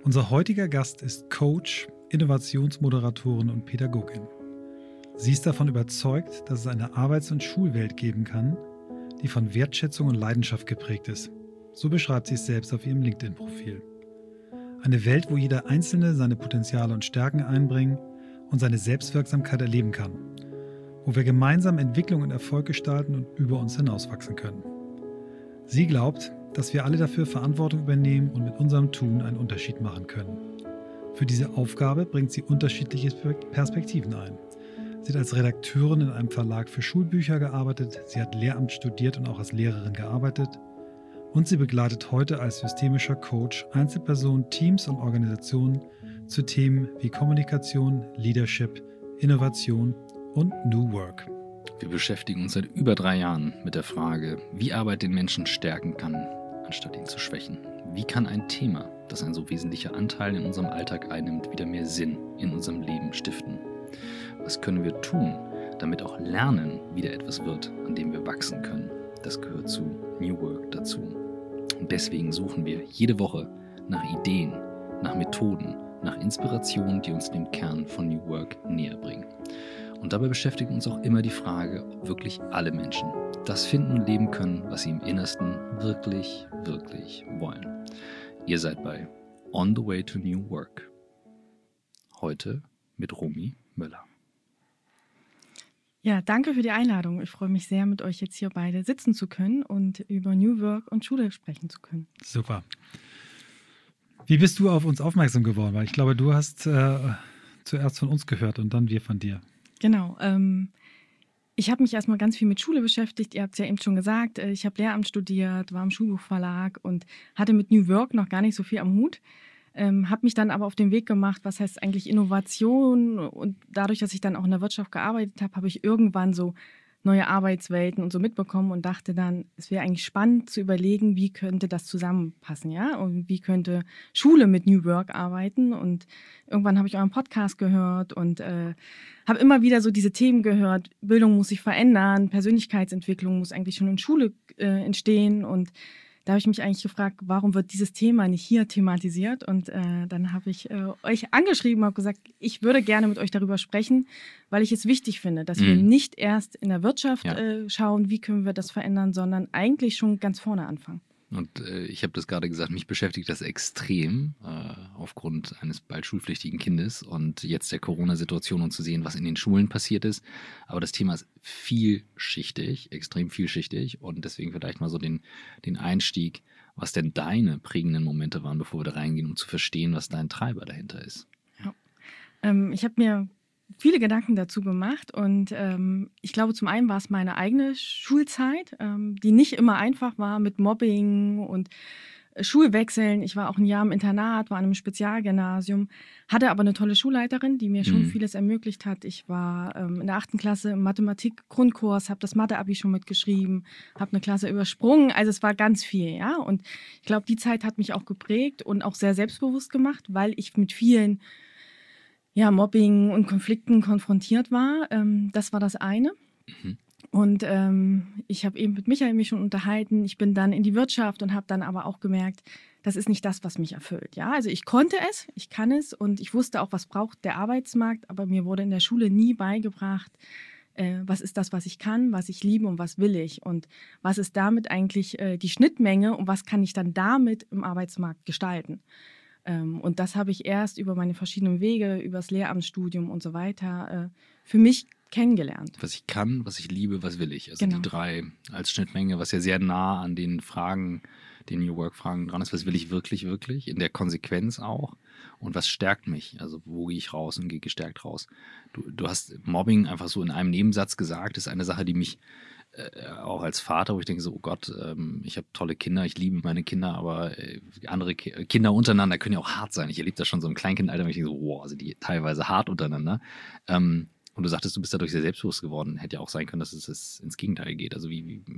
Unser heutiger Gast ist Coach, Innovationsmoderatorin und Pädagogin. Sie ist davon überzeugt, dass es eine Arbeits- und Schulwelt geben kann, die von Wertschätzung und Leidenschaft geprägt ist. So beschreibt sie es selbst auf ihrem LinkedIn-Profil. Eine Welt, wo jeder Einzelne seine Potenziale und Stärken einbringen und seine Selbstwirksamkeit erleben kann. Wo wir gemeinsam Entwicklung und Erfolg gestalten und über uns hinauswachsen können. Sie glaubt, dass wir alle dafür Verantwortung übernehmen und mit unserem Tun einen Unterschied machen können. Für diese Aufgabe bringt sie unterschiedliche Perspektiven ein. Sie hat als Redakteurin in einem Verlag für Schulbücher gearbeitet, sie hat Lehramt studiert und auch als Lehrerin gearbeitet und sie begleitet heute als systemischer Coach Einzelpersonen, Teams und Organisationen zu Themen wie Kommunikation, Leadership, Innovation und New Work. Wir beschäftigen uns seit über 3 Jahren mit der Frage, wie Arbeit den Menschen stärken kann, anstatt ihn zu schwächen. Wie kann ein Thema, das ein so wesentlicher Anteil in unserem Alltag einnimmt, wieder mehr Sinn in unserem Leben stiften? Was können wir tun, damit auch Lernen wieder etwas wird, an dem wir wachsen können? Das gehört zu New Work dazu. Und deswegen suchen wir jede Woche nach Ideen, nach Methoden, nach Inspirationen, die uns dem Kern von New Work näher bringen. Und dabei beschäftigt uns auch immer die Frage, ob wirklich alle Menschen das finden und leben können, was sie im Innersten wirklich, wirklich wollen. Ihr seid bei On the Way to New Work. Heute mit Romy Möller. Ja, danke für die Einladung. Ich freue mich sehr, mit euch jetzt hier beide sitzen zu können und über New Work und Schule sprechen zu können. Super. Wie bist du auf uns aufmerksam geworden? Weil ich glaube, du hast zuerst von uns gehört und dann wir von dir. Genau. Ich habe mich erstmal ganz viel mit Schule beschäftigt. Ihr habt es ja eben schon gesagt. Ich habe Lehramt studiert, war im Schulbuchverlag und hatte mit New Work noch gar nicht so viel am Hut. Habe mich dann aber auf den Weg gemacht, was heißt eigentlich Innovation, und dadurch, dass ich dann auch in der Wirtschaft gearbeitet habe, habe ich irgendwann so neue Arbeitswelten und so mitbekommen und dachte dann, es wäre eigentlich spannend zu überlegen, wie könnte das zusammenpassen, ja, und wie könnte Schule mit New Work arbeiten. Und irgendwann habe ich euren Podcast gehört und habe immer wieder so diese Themen gehört, Bildung muss sich verändern, Persönlichkeitsentwicklung muss eigentlich schon in Schule entstehen, und da habe ich mich eigentlich gefragt, warum wird dieses Thema nicht hier thematisiert? Und dann habe ich euch angeschrieben, habe gesagt, ich würde gerne mit euch darüber sprechen, weil ich es wichtig finde, dass wir nicht erst in der Wirtschaft schauen, wie können wir das verändern, sondern eigentlich schon ganz vorne anfangen. Und ich habe das gerade gesagt, mich beschäftigt das extrem aufgrund eines bald schulpflichtigen Kindes und jetzt der Corona-Situation und zu sehen, was in den Schulen passiert ist. Aber das Thema ist vielschichtig, extrem vielschichtig, und deswegen vielleicht mal so den Einstieg, was denn deine prägenden Momente waren, bevor wir da reingehen, um zu verstehen, was dein Treiber dahinter ist. Ja. Ich habe mir viele Gedanken dazu gemacht und ich glaube, zum einen war es meine eigene Schulzeit, die nicht immer einfach war mit Mobbing und Schulwechseln. Ich war auch ein Jahr im Internat, war an einem Spezialgymnasium, hatte aber eine tolle Schulleiterin, die mir schon vieles ermöglicht hat. Ich war in der 8. Klasse im Mathematik-Grundkurs, habe das Mathe-Abi schon mitgeschrieben, habe eine Klasse übersprungen. Also es war ganz viel, ja. Und ich glaube, die Zeit hat mich auch geprägt und auch sehr selbstbewusst gemacht, weil ich mit vielen Mobbing und Konflikten konfrontiert war. Das war das eine. Und ich habe eben mit Michael mich schon unterhalten. Ich bin dann in die Wirtschaft und habe dann aber auch gemerkt, das ist nicht das, was mich erfüllt. Ja, also ich konnte es, ich kann es und ich wusste auch, was braucht der Arbeitsmarkt. Aber mir wurde in der Schule nie beigebracht, was ist das, was ich kann, was ich liebe und was will ich. Und was ist damit eigentlich die Schnittmenge und was kann ich dann damit im Arbeitsmarkt gestalten. Und das habe ich erst über meine verschiedenen Wege, über das Lehramtsstudium und so weiter für mich kennengelernt. Was ich kann, was ich liebe, was will ich. Also genau. Die 3 als Schnittmenge, was ja sehr nah an den Fragen, den New Work-Fragen dran ist. Was will ich wirklich, wirklich? In der Konsequenz auch. Und was stärkt mich? Also wo gehe ich raus und gehe gestärkt raus? Du hast Mobbing einfach so in einem Nebensatz gesagt. Das ist eine Sache, die mich auch als Vater, wo ich denke so, oh Gott, ich habe tolle Kinder, ich liebe meine Kinder, aber andere Kinder untereinander können ja auch hart sein. Ich erlebe das schon so im Kleinkindalter, wenn ich denke so, wow, sind die teilweise hart untereinander. Und du sagtest, du bist dadurch sehr selbstbewusst geworden. Hätte ja auch sein können, dass es ins Gegenteil geht. Also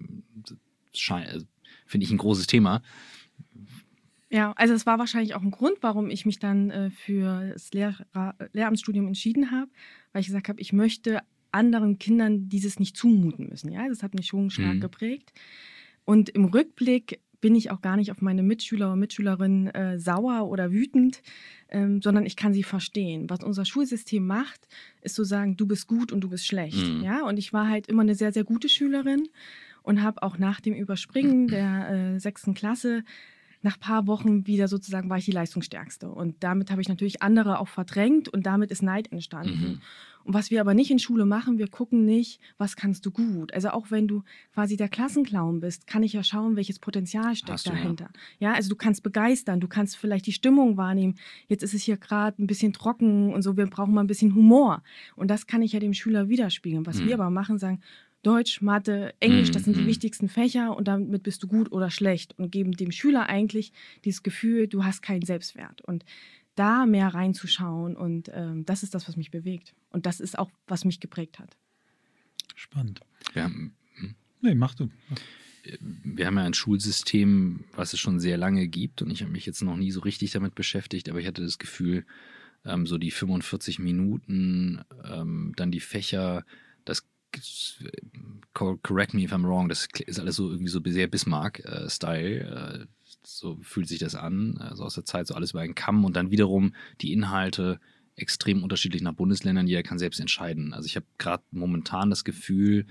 finde ich ein großes Thema. Ja, also es war wahrscheinlich auch ein Grund, warum ich mich dann für das Lehramtsstudium entschieden habe, weil ich gesagt habe, ich möchte anderen Kindern dieses nicht zumuten müssen. Ja, das hat mich schon stark geprägt. Und im Rückblick bin ich auch gar nicht auf meine Mitschüler und Mitschülerinnen sauer oder wütend, sondern ich kann sie verstehen. Was unser Schulsystem macht, ist zu sagen, du bist gut und du bist schlecht. Ja? Und ich war halt immer eine sehr, sehr gute Schülerin und habe auch nach dem Überspringen der 6. Klasse nach ein paar Wochen wieder sozusagen war ich die Leistungsstärkste. Und damit habe ich natürlich andere auch verdrängt und damit ist Neid entstanden. Und was wir aber nicht in Schule machen, wir gucken nicht, was kannst du gut. Also auch wenn du quasi der Klassenclown bist, kann ich ja schauen, welches Potenzial steckt dahinter. Ja, also du kannst begeistern, du kannst vielleicht die Stimmung wahrnehmen. Jetzt ist es hier gerade ein bisschen trocken und so, wir brauchen mal ein bisschen Humor. Und das kann ich ja dem Schüler widerspiegeln. Was wir aber machen, sagen, Deutsch, Mathe, Englisch, das sind die wichtigsten Fächer und damit bist du gut oder schlecht und geben dem Schüler eigentlich dieses Gefühl, du hast keinen Selbstwert. Und da mehr reinzuschauen und das ist das, was mich bewegt. Und das ist auch, was mich geprägt hat. Spannend. Nee, mach du. Wir haben ja ein Schulsystem, was es schon sehr lange gibt und ich habe mich jetzt noch nie so richtig damit beschäftigt, aber ich hatte das Gefühl, so die 45 Minuten, dann die Fächer, das correct me if I'm wrong, das ist alles so irgendwie so sehr Bismarck-Style, so fühlt sich das an, also aus der Zeit so alles über einen Kamm und dann wiederum die Inhalte extrem unterschiedlich nach Bundesländern, jeder kann selbst entscheiden. Also ich habe gerade momentan das Gefühl,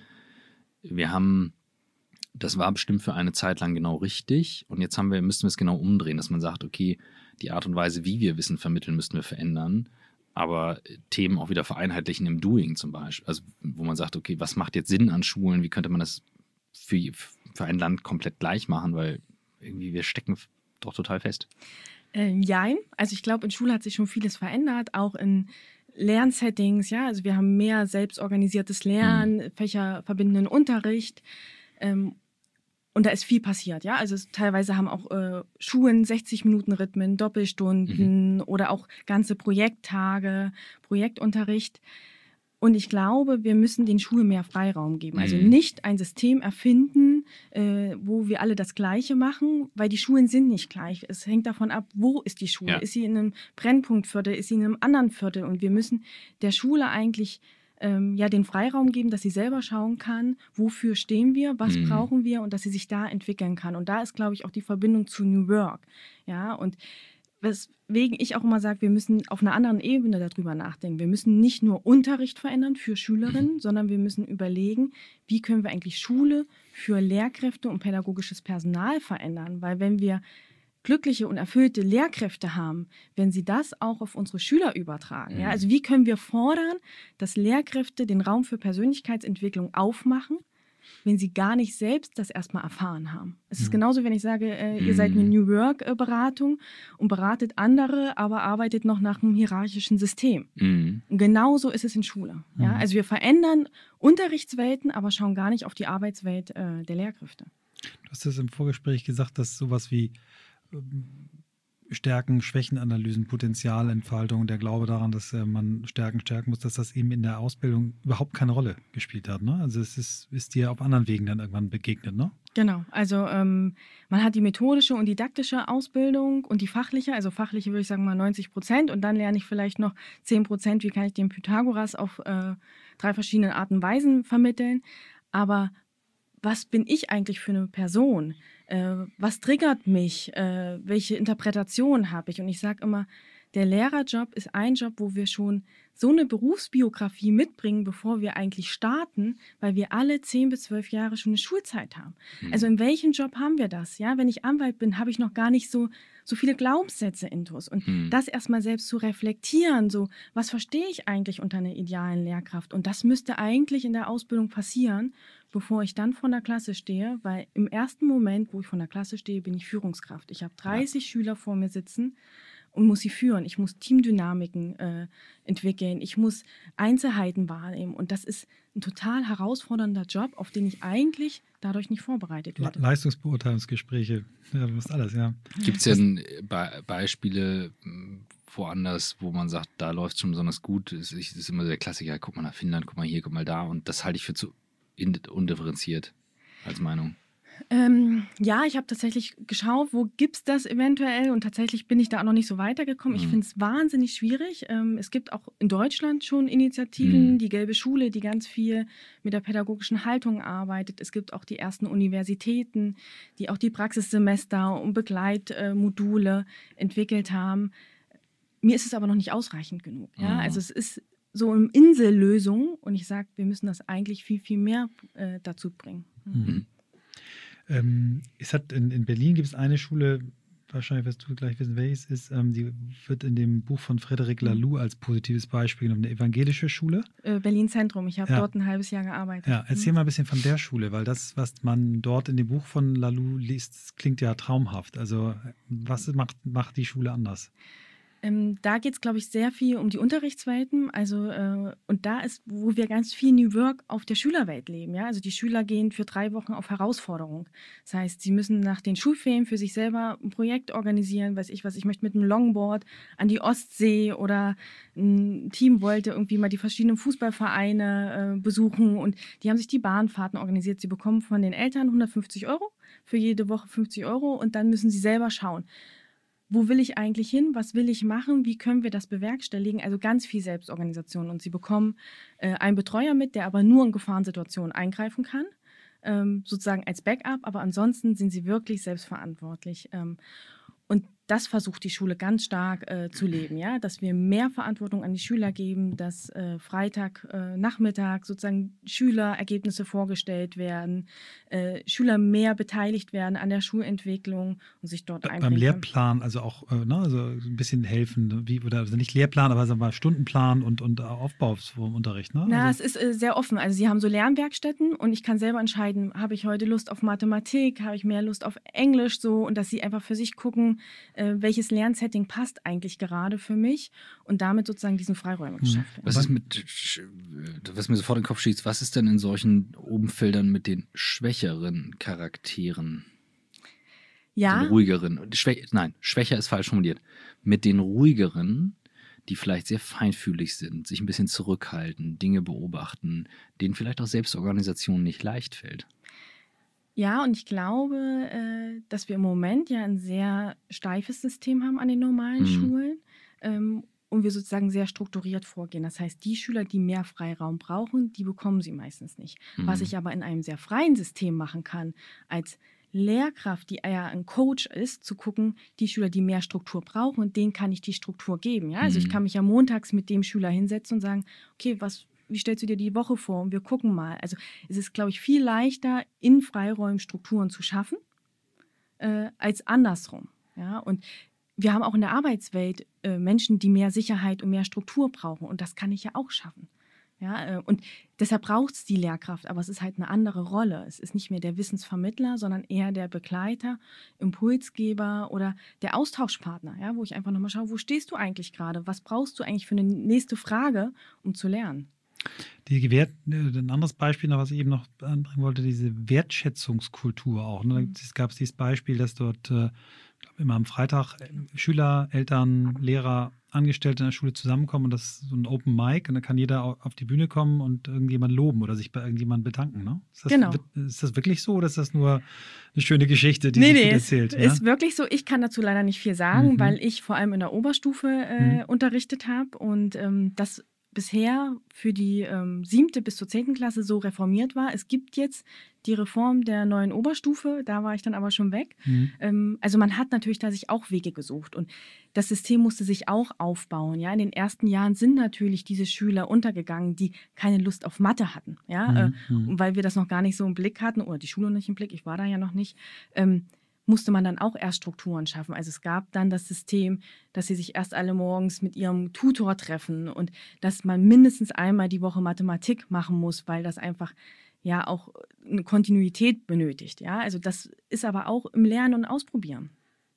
das war bestimmt für eine Zeit lang genau richtig und jetzt müssten wir es genau umdrehen, dass man sagt, okay, die Art und Weise, wie wir Wissen vermitteln, müssten wir verändern, aber Themen auch wieder vereinheitlichen im Doing zum Beispiel. Also wo man sagt, okay, was macht jetzt Sinn an Schulen, wie könnte man das für ein Land komplett gleich machen, weil irgendwie wir stecken doch total fest. Jein, also ich glaube, in Schule hat sich schon vieles verändert, auch in Lernsettings, ja, also wir haben mehr selbstorganisiertes Lernen, fächerverbindenden Unterricht, und da ist viel passiert, ja. Also teilweise haben auch Schulen 60-Minuten-Rhythmen, Doppelstunden oder auch ganze Projekttage, Projektunterricht. Und ich glaube, wir müssen den Schulen mehr Freiraum geben. Also nicht ein System erfinden, wo wir alle das Gleiche machen, weil die Schulen sind nicht gleich. Es hängt davon ab, wo ist die Schule? Ja. Ist sie in einem Brennpunktviertel? Ist sie in einem anderen Viertel? Und wir müssen der Schule eigentlich den Freiraum geben, dass sie selber schauen kann, wofür stehen wir, was brauchen wir und dass sie sich da entwickeln kann. Und da ist, glaube ich, auch die Verbindung zu New Work. Ja, und weswegen ich auch immer sage, wir müssen auf einer anderen Ebene darüber nachdenken. Wir müssen nicht nur Unterricht verändern für Schülerinnen, sondern wir müssen überlegen, wie können wir eigentlich Schule für Lehrkräfte und pädagogisches Personal verändern. Weil wenn wir glückliche und erfüllte Lehrkräfte haben, wenn sie das auch auf unsere Schüler übertragen. Ja? Also wie können wir fordern, dass Lehrkräfte den Raum für Persönlichkeitsentwicklung aufmachen, wenn sie gar nicht selbst das erstmal erfahren haben. Es ist genauso, wenn ich sage, ihr seid eine New Work-Beratung und beratet andere, aber arbeitet noch nach einem hierarchischen System. Und genauso ist es in Schule. Ja? Also wir verändern Unterrichtswelten, aber schauen gar nicht auf die Arbeitswelt der Lehrkräfte. Du hast es im Vorgespräch gesagt, dass sowas wie Stärken, Schwächenanalysen, Potenzialentfaltung, der Glaube daran, dass man Stärken stärken muss, dass das eben in der Ausbildung überhaupt keine Rolle gespielt hat. Ne? Also es ist dir auf anderen Wegen dann irgendwann begegnet, ne? Genau, also man hat die methodische und didaktische Ausbildung und die fachliche, also fachliche würde ich sagen mal 90% und dann lerne ich vielleicht noch 10%, wie kann ich den Pythagoras auf 3 verschiedene Arten und Weisen vermitteln. Aber was bin ich eigentlich für eine Person? Was triggert mich? Welche Interpretation habe ich? Und ich sage immer, der Lehrerjob ist ein Job, wo wir schon so eine Berufsbiografie mitbringen, bevor wir eigentlich starten, weil wir alle 10 bis 12 Jahre schon eine Schulzeit haben. Also in welchem Job haben wir das? Ja, wenn ich Anwalt bin, habe ich noch gar nicht so viele Glaubenssätze intus. Und das erstmal selbst zu reflektieren, so was verstehe ich eigentlich unter einer idealen Lehrkraft? Und das müsste eigentlich in der Ausbildung passieren, bevor ich dann vor der Klasse stehe, weil im ersten Moment, wo ich vor der Klasse stehe, bin ich Führungskraft. Ich habe 30 Schüler vor mir sitzen und muss sie führen. Ich muss Teamdynamiken entwickeln. Ich muss Einzelheiten wahrnehmen. Und das ist ein total herausfordernder Job, auf den ich eigentlich dadurch nicht vorbereitet werde. Leistungsbeurteilungsgespräche, ja, du musst alles, ja. Gibt es denn Beispiele woanders, wo man sagt, da läuft es schon besonders gut? Das ist immer so der Klassiker, guck mal nach Finnland, guck mal hier, guck mal da. Und das halte ich für zu undifferenziert als Meinung. Ja, ich habe tatsächlich geschaut, wo gibt es das eventuell und tatsächlich bin ich da auch noch nicht so weitergekommen. Ich finde es wahnsinnig schwierig. Es gibt auch in Deutschland schon Initiativen, die Gelbe Schule, die ganz viel mit der pädagogischen Haltung arbeitet. Es gibt auch die ersten Universitäten, die auch die Praxissemester und Begleitmodule entwickelt haben. Mir ist es aber noch nicht ausreichend genug. Ja? Also es ist so eine Insellösung und ich sage, wir müssen das eigentlich viel, viel mehr dazu bringen. In Berlin gibt es eine Schule, wahrscheinlich wirst du gleich wissen, welches ist, die wird in dem Buch von Frédéric Laloux als positives Beispiel genommen, eine evangelische Schule. Berlin Zentrum, ich habe dort ein halbes Jahr gearbeitet. Ja, erzähl mal ein bisschen von der Schule, weil das, was man dort in dem Buch von Laloux liest, klingt ja traumhaft. Also was macht die Schule anders? Da geht es, glaube ich, sehr viel um die Unterrichtswelten. Also, und da ist, wo wir ganz viel New Work auf der Schülerwelt leben. Ja? Also die Schüler gehen für 3 Wochen auf Herausforderung. Das heißt, sie müssen nach den Schulferien für sich selber ein Projekt organisieren. Weiß ich was, ich möchte mit einem Longboard an die Ostsee oder ein Team wollte irgendwie mal die verschiedenen Fußballvereine besuchen. Und die haben sich die Bahnfahrten organisiert. Sie bekommen von den Eltern 150 €, für jede Woche 50 € und dann müssen sie selber schauen. Wo will ich eigentlich hin? Was will ich machen? Wie können wir das bewerkstelligen? Also ganz viel Selbstorganisation. Und sie bekommen einen Betreuer mit, der aber nur in Gefahrensituationen eingreifen kann, sozusagen als Backup. Aber ansonsten sind sie wirklich selbstverantwortlich. Und das versucht die Schule ganz stark zu leben, ja? Dass wir mehr Verantwortung an die Schüler geben, dass Freitagnachmittag sozusagen Schülerergebnisse vorgestellt werden, Schüler mehr beteiligt werden an der Schulentwicklung und sich dort einbringen. Beim Lehrplan, also auch also ein bisschen helfen, also nicht Lehrplan, aber sagen wir mal Stundenplan und Aufbau vom Unterricht. Ne? Na, es ist sehr offen. Also sie haben so Lernwerkstätten und ich kann selber entscheiden, habe ich heute Lust auf Mathematik, habe ich mehr Lust auf Englisch so und dass sie einfach für sich gucken, welches Lernsetting passt eigentlich gerade für mich und damit sozusagen diesen Freiräume geschafft werden. Was mir sofort in den Kopf schießt, was ist denn in solchen Umfeldern mit den schwächeren Charakteren? Ja. Den ruhigeren. Schwächer ist falsch formuliert. Mit den ruhigeren, die vielleicht sehr feinfühlig sind, sich ein bisschen zurückhalten, Dinge beobachten, denen vielleicht auch Selbstorganisation nicht leicht fällt. Ja, und ich glaube, dass wir im Moment ja ein sehr steifes System haben an den normalen Schulen und wir sozusagen sehr strukturiert vorgehen. Das heißt, die Schüler, die mehr Freiraum brauchen, die bekommen sie meistens nicht. Was ich aber in einem sehr freien System machen kann, als Lehrkraft, die eher ein Coach ist, zu gucken, die Schüler, die mehr Struktur brauchen, und denen kann ich die Struktur geben. Ja? Also ich kann mich ja montags mit dem Schüler hinsetzen und sagen, okay, wie stellst du dir die Woche vor? Und wir gucken mal. Also es ist, glaube ich, viel leichter, in Freiräumen Strukturen zu schaffen, als andersrum. Ja? Und wir haben auch in der Arbeitswelt Menschen, die mehr Sicherheit und mehr Struktur brauchen. Und das kann ich ja auch schaffen. Ja? Und deshalb braucht es die Lehrkraft. Aber es ist halt eine andere Rolle. Es ist nicht mehr der Wissensvermittler, sondern eher der Begleiter, Impulsgeber oder der Austauschpartner. Ja? Wo ich einfach nochmal schaue, wo stehst du eigentlich gerade? Was brauchst du eigentlich für eine nächste Frage, um zu lernen? Ein anderes Beispiel, was ich eben noch anbringen wollte, diese Wertschätzungskultur auch. Ne? Es gab dieses Beispiel, dass dort immer am Freitag Schüler, Eltern, Lehrer, Angestellte in der Schule zusammenkommen und das ist so ein Open Mic und dann kann jeder auf die Bühne kommen und irgendjemand loben oder sich bei irgendjemandem bedanken. Ne? Genau. Ist das wirklich so oder ist das nur eine schöne Geschichte, die sich gut erzählt? Nee, ist wirklich so. Ich kann dazu leider nicht viel sagen, weil ich vor allem in der Oberstufe unterrichtet habe und das bisher für die 7. bis zur 10. Klasse so reformiert war. Es gibt jetzt die Reform der neuen Oberstufe, da war ich dann aber schon weg. Also man hat natürlich da sich auch Wege gesucht und das System musste sich auch aufbauen. Ja? In den ersten Jahren sind natürlich diese Schüler untergegangen, die keine Lust auf Mathe hatten. Ja? Weil wir das noch gar nicht so im Blick hatten oder die Schule nicht im Blick, ich war da ja noch nicht, musste man dann auch erst Strukturen schaffen. Also es gab dann das System, dass sie sich erst alle morgens mit ihrem Tutor treffen und dass man mindestens einmal die Woche Mathematik machen muss, weil das einfach ja auch eine Kontinuität benötigt. Ja? Also das ist aber auch im Lernen und Ausprobieren.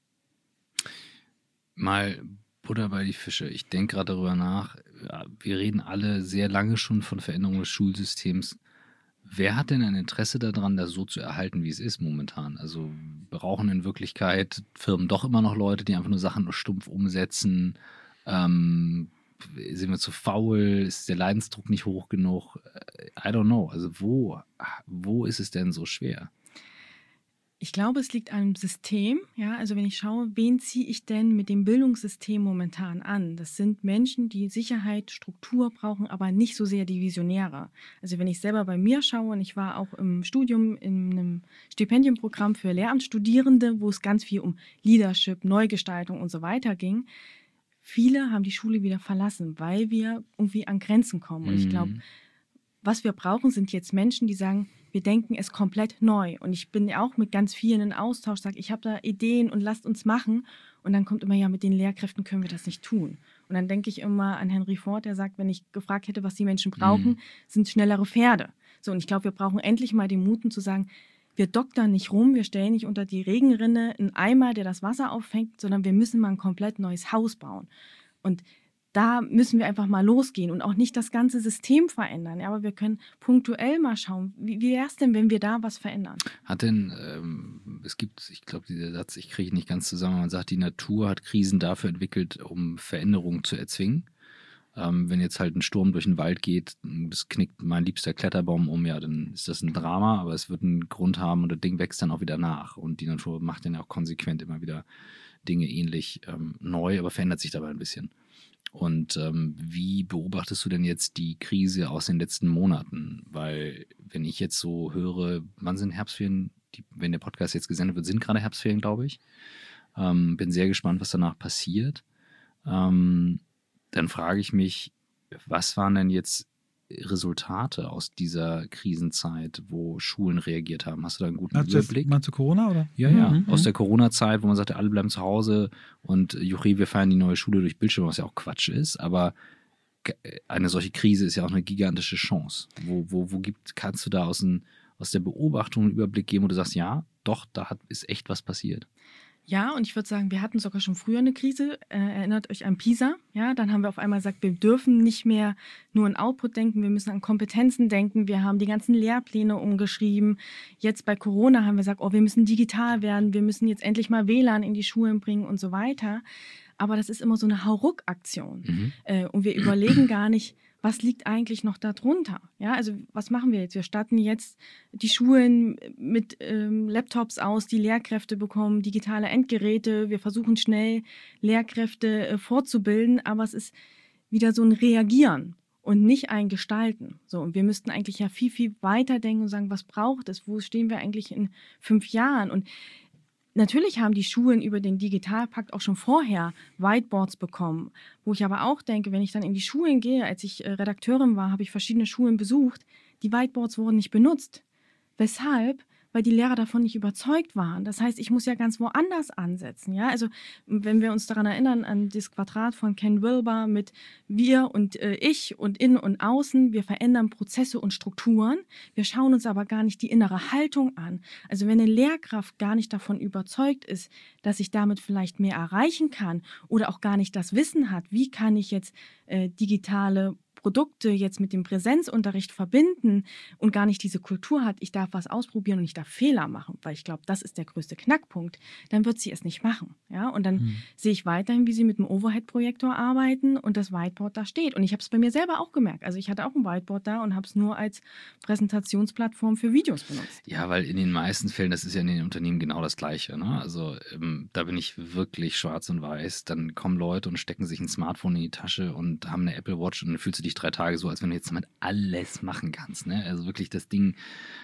Mal Butter bei die Fische. Ich denke gerade darüber nach. Ja, wir reden alle sehr lange schon von Veränderung des Schulsystems. Wer hat denn ein Interesse daran, das so zu erhalten, wie es ist momentan? Also brauchen in Wirklichkeit Firmen doch immer noch Leute, die einfach nur Sachen nur stumpf umsetzen? Sind wir zu faul? Ist der Leidensdruck nicht hoch genug? I don't know. Also wo ist es denn so schwer? Ich glaube, es liegt am System. Ja, also wenn ich schaue, wen ziehe ich denn mit dem Bildungssystem momentan an? Das sind Menschen, die Sicherheit, Struktur brauchen, aber nicht so sehr die Visionäre. Also wenn ich selber bei mir schaue, und ich war auch im Studium in einem Stipendienprogramm für Lehramtsstudierende, wo es ganz viel um Leadership, Neugestaltung und so weiter ging. Viele haben die Schule wieder verlassen, weil wir irgendwie an Grenzen kommen. Und ich glaube, was wir brauchen, sind jetzt Menschen, die sagen, wir denken es komplett neu. Und ich bin ja auch mit ganz vielen in Austausch, sage, ich habe da Ideen und lasst uns machen. Und dann kommt immer, ja, mit den Lehrkräften können wir das nicht tun. Und dann denke ich immer an Henry Ford, der sagt, wenn ich gefragt hätte, was die Menschen brauchen, sind schnellere Pferde. So, und ich glaube, wir brauchen endlich mal den Mut zu sagen, wir doktern nicht rum, wir stellen nicht unter die Regenrinne einen Eimer, der das Wasser auffängt, sondern wir müssen mal ein komplett neues Haus bauen. Und da müssen wir einfach mal losgehen und auch nicht das ganze System verändern. Ja, aber wir können punktuell mal schauen, wie wäre es denn, wenn wir da was verändern? Hat denn, es gibt, ich glaube, dieser Satz, ich kriege ihn nicht ganz zusammen, man sagt, die Natur hat Krisen dafür entwickelt, um Veränderungen zu erzwingen. Wenn jetzt halt ein Sturm durch den Wald geht, das knickt mein liebster Kletterbaum um, ja, dann ist das ein Drama, aber es wird einen Grund haben und das Ding wächst dann auch wieder nach. Und die Natur macht dann ja auch konsequent immer wieder Dinge ähnlich neu, aber verändert sich dabei ein bisschen. Und wie beobachtest du denn jetzt die Krise aus den letzten Monaten? Weil, wenn ich jetzt so höre, wann sind Herbstferien? Wenn der Podcast jetzt gesendet wird, sind gerade Herbstferien, glaube ich. Bin sehr gespannt, was danach passiert. Dann frage ich mich, was waren denn jetzt Resultate aus dieser Krisenzeit, wo Schulen reagiert haben? Hast du da einen guten Überblick? Meinst du Corona, oder? Ja. Aus der Corona-Zeit, wo man sagte, alle bleiben zu Hause und juchri, wir feiern die neue Schule durch Bildschirme, was ja auch Quatsch ist, aber eine solche Krise ist ja auch eine gigantische Chance. Kannst du da aus der Beobachtung einen Überblick geben, wo du sagst, ja, doch, ist echt was passiert? Ja, und ich würde sagen, wir hatten sogar schon früher eine Krise. Erinnert euch an PISA. Ja, dann haben wir auf einmal gesagt, wir dürfen nicht mehr nur an Output denken, wir müssen an Kompetenzen denken. Wir haben die ganzen Lehrpläne umgeschrieben. Jetzt bei Corona haben wir gesagt, wir müssen digital werden, wir müssen jetzt endlich mal WLAN in die Schulen bringen und so weiter. Aber das ist immer so eine Hauruck-Aktion. Und wir überlegen gar nicht, was liegt eigentlich noch darunter? Ja, also was machen wir jetzt? Wir statten jetzt die Schulen mit Laptops aus, die Lehrkräfte bekommen digitale Endgeräte. Wir versuchen schnell Lehrkräfte fortzubilden, aber es ist wieder so ein Reagieren und nicht ein Gestalten. So, und wir müssten eigentlich ja viel, viel weiter denken und sagen, was braucht es? Wo stehen wir eigentlich in 5 Jahren? Und natürlich haben die Schulen über den Digitalpakt auch schon vorher Whiteboards bekommen, wo ich aber auch denke, wenn ich dann in die Schulen gehe, als ich Redakteurin war, habe ich verschiedene Schulen besucht, die Whiteboards wurden nicht benutzt. Weshalb? Weil die Lehrer davon nicht überzeugt waren. Das heißt, ich muss ja ganz woanders ansetzen. Ja? Also wenn wir uns daran erinnern, an das Quadrat von Ken Wilber mit wir und ich und innen und außen, wir verändern Prozesse und Strukturen. Wir schauen uns aber gar nicht die innere Haltung an. Also wenn eine Lehrkraft gar nicht davon überzeugt ist, dass ich damit vielleicht mehr erreichen kann oder auch gar nicht das Wissen hat, wie kann ich jetzt digitale Produkte jetzt mit dem Präsenzunterricht verbinden und gar nicht diese Kultur hat, ich darf was ausprobieren und ich darf Fehler machen, weil ich glaube, das ist der größte Knackpunkt, dann wird sie es nicht machen. Ja? Und dann sehe ich weiterhin, wie sie mit dem Overhead-Projektor arbeiten und das Whiteboard da steht. Und ich habe es bei mir selber auch gemerkt. Also ich hatte auch ein Whiteboard da und habe es nur als Präsentationsplattform für Videos benutzt. Ja, weil in den meisten Fällen, das ist ja in den Unternehmen genau das Gleiche. Ne? Also da bin ich wirklich schwarz und weiß. Dann kommen Leute und stecken sich ein Smartphone in die Tasche und haben eine Apple Watch und dann fühlst du dich 3 Tage so, als wenn du jetzt damit alles machen kannst. Ne? Also wirklich das Ding,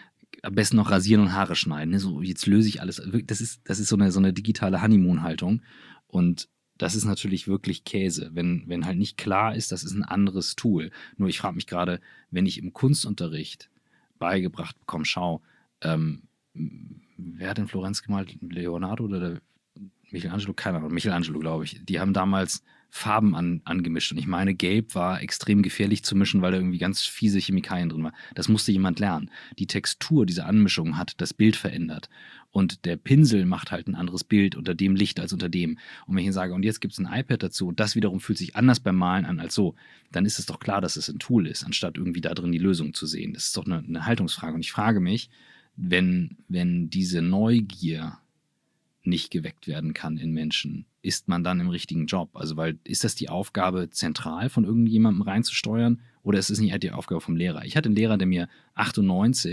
am besten noch rasieren und Haare schneiden. Ne? So, jetzt löse ich alles. Das ist so eine digitale Honeymoon-Haltung. Und das ist natürlich wirklich Käse, wenn halt nicht klar ist, das ist ein anderes Tool. Nur ich frage mich gerade, wenn ich im Kunstunterricht beigebracht bekomme, schau, wer hat denn Florenz gemalt? Leonardo oder Michelangelo? Keine Ahnung, Michelangelo, glaube ich. Die haben damals Farben angemischt. Und ich meine, Gelb war extrem gefährlich zu mischen, weil da irgendwie ganz fiese Chemikalien drin waren. Das musste jemand lernen. Die Textur dieser Anmischung hat das Bild verändert. Und der Pinsel macht halt ein anderes Bild unter dem Licht als unter dem. Und wenn ich sage, und jetzt gibt es ein iPad dazu und das wiederum fühlt sich anders beim Malen an als so, dann ist es doch klar, dass es ein Tool ist, anstatt irgendwie da drin die Lösung zu sehen. Das ist doch eine Haltungsfrage. Und ich frage mich, wenn diese Neugier nicht geweckt werden kann in Menschen, ist man dann im richtigen Job? Also, weil, ist das die Aufgabe zentral von irgendjemandem reinzusteuern oder ist es nicht halt die Aufgabe vom Lehrer? Ich hatte einen Lehrer, der mir 98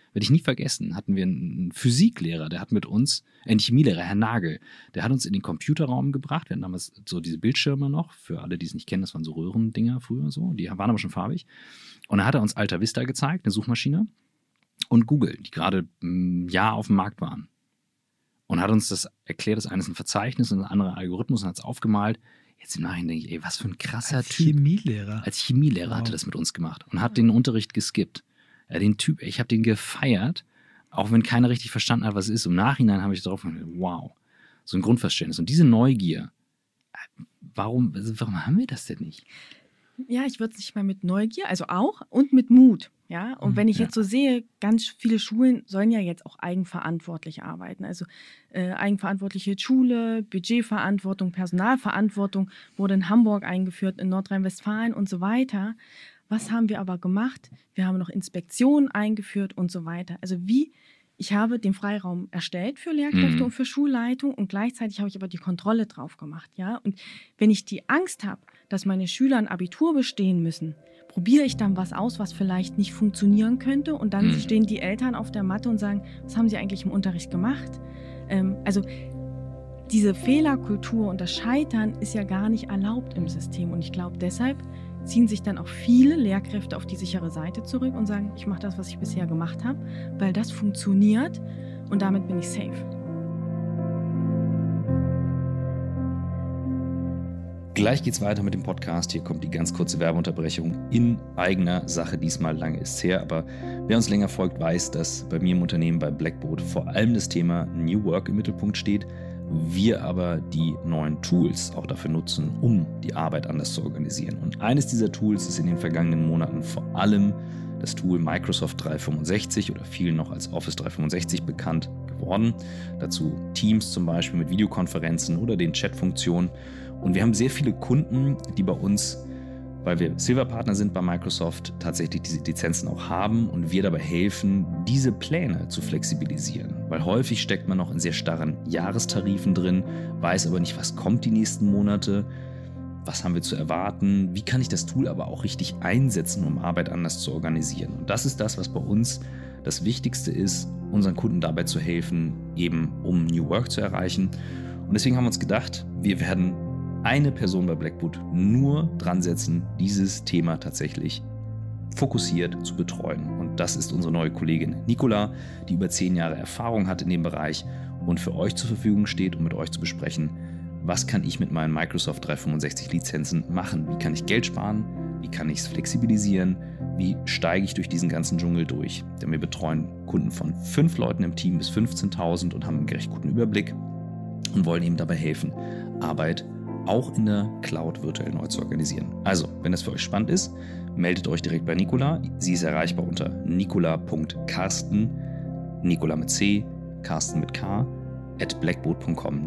werde ich nie vergessen, hatten wir einen Physiklehrer, der hat mit uns, einen Chemielehrer, Herr Nagel, der hat uns in den Computerraum gebracht. Wir hatten damals so diese Bildschirme noch, für alle, die es nicht kennen, das waren so Röhrendinger früher so, die waren aber schon farbig. Und da hat er uns Alta Vista gezeigt, eine Suchmaschine, und Google, die gerade ein Jahr auf dem Markt waren. Und hat uns das erklärt, das eine ist ein Verzeichnis und ein anderer Algorithmus, und hat es aufgemalt. Jetzt im Nachhinein denke ich, ey, was für ein krasser Typ. Als Chemielehrer hat er das mit uns gemacht und hat den Unterricht geskippt. Ja, den Typ, ich habe den gefeiert, auch wenn keiner richtig verstanden hat, was es ist. Im Nachhinein habe ich darauf gedacht, wow, so ein Grundverständnis. Und diese Neugier, warum haben wir das denn nicht? Ja, ich würde es nicht mal mit Neugier, also auch, und mit Mut. Ja, und wenn ich jetzt so sehe, ganz viele Schulen sollen ja jetzt auch eigenverantwortlich arbeiten. Also eigenverantwortliche Schule, Budgetverantwortung, Personalverantwortung wurde in Hamburg eingeführt, in Nordrhein-Westfalen und so weiter. Was haben wir aber gemacht? Wir haben noch Inspektionen eingeführt und so weiter. Also ich habe den Freiraum erstellt für Lehrkräfte und für Schulleitung, und gleichzeitig habe ich aber die Kontrolle drauf gemacht. Ja? Und wenn ich die Angst habe, dass meine Schüler ein Abitur bestehen müssen, probiere ich dann was aus, was vielleicht nicht funktionieren könnte, und dann stehen die Eltern auf der Matte und sagen, was haben sie eigentlich im Unterricht gemacht? Also diese Fehlerkultur und das Scheitern ist ja gar nicht erlaubt im System, und ich glaube, deshalb ziehen sich dann auch viele Lehrkräfte auf die sichere Seite zurück und sagen, ich mache das, was ich bisher gemacht habe, weil das funktioniert und damit bin ich safe. Gleich geht's weiter mit dem Podcast. Hier kommt die ganz kurze Werbeunterbrechung in eigener Sache. Diesmal lange ist's her, aber wer uns länger folgt, weiß, dass bei mir im Unternehmen bei Blackboard vor allem das Thema New Work im Mittelpunkt steht. Wir aber die neuen Tools auch dafür nutzen, um die Arbeit anders zu organisieren. Und eines dieser Tools ist in den vergangenen Monaten vor allem das Tool Microsoft 365 oder vielen noch als Office 365 bekannt geworden. Dazu Teams zum Beispiel mit Videokonferenzen oder den Chat-Funktionen. Und wir haben sehr viele Kunden, die bei uns, weil wir Silver-Partner sind bei Microsoft, tatsächlich diese Lizenzen auch haben und wir dabei helfen, diese Pläne zu flexibilisieren. Weil häufig steckt man noch in sehr starren Jahrestarifen drin, weiß aber nicht, was kommt die nächsten Monate, was haben wir zu erwarten, wie kann ich das Tool aber auch richtig einsetzen, um Arbeit anders zu organisieren. Und das ist das, was bei uns das Wichtigste ist, unseren Kunden dabei zu helfen, eben um New Work zu erreichen. Und deswegen haben wir uns gedacht, wir werden eine Person bei Blackboard nur dran setzen, dieses Thema tatsächlich fokussiert zu betreuen. Und das ist unsere neue Kollegin Nicola, die über 10 Jahre Erfahrung hat in dem Bereich und für euch zur Verfügung steht, um mit euch zu besprechen, was kann ich mit meinen Microsoft 365 Lizenzen machen? Wie kann ich Geld sparen? Wie kann ich es flexibilisieren? Wie steige ich durch diesen ganzen Dschungel durch? Denn wir betreuen Kunden von 5 Leuten im Team bis 15.000 und haben einen recht guten Überblick und wollen eben dabei helfen, Arbeit auch in der Cloud virtuell neu zu organisieren. Also, wenn das für euch spannend ist, meldet euch direkt bei Nicola. Sie ist erreichbar unter nicola.carsten, Nicola mit C, Carsten mit K, @blackboard.com,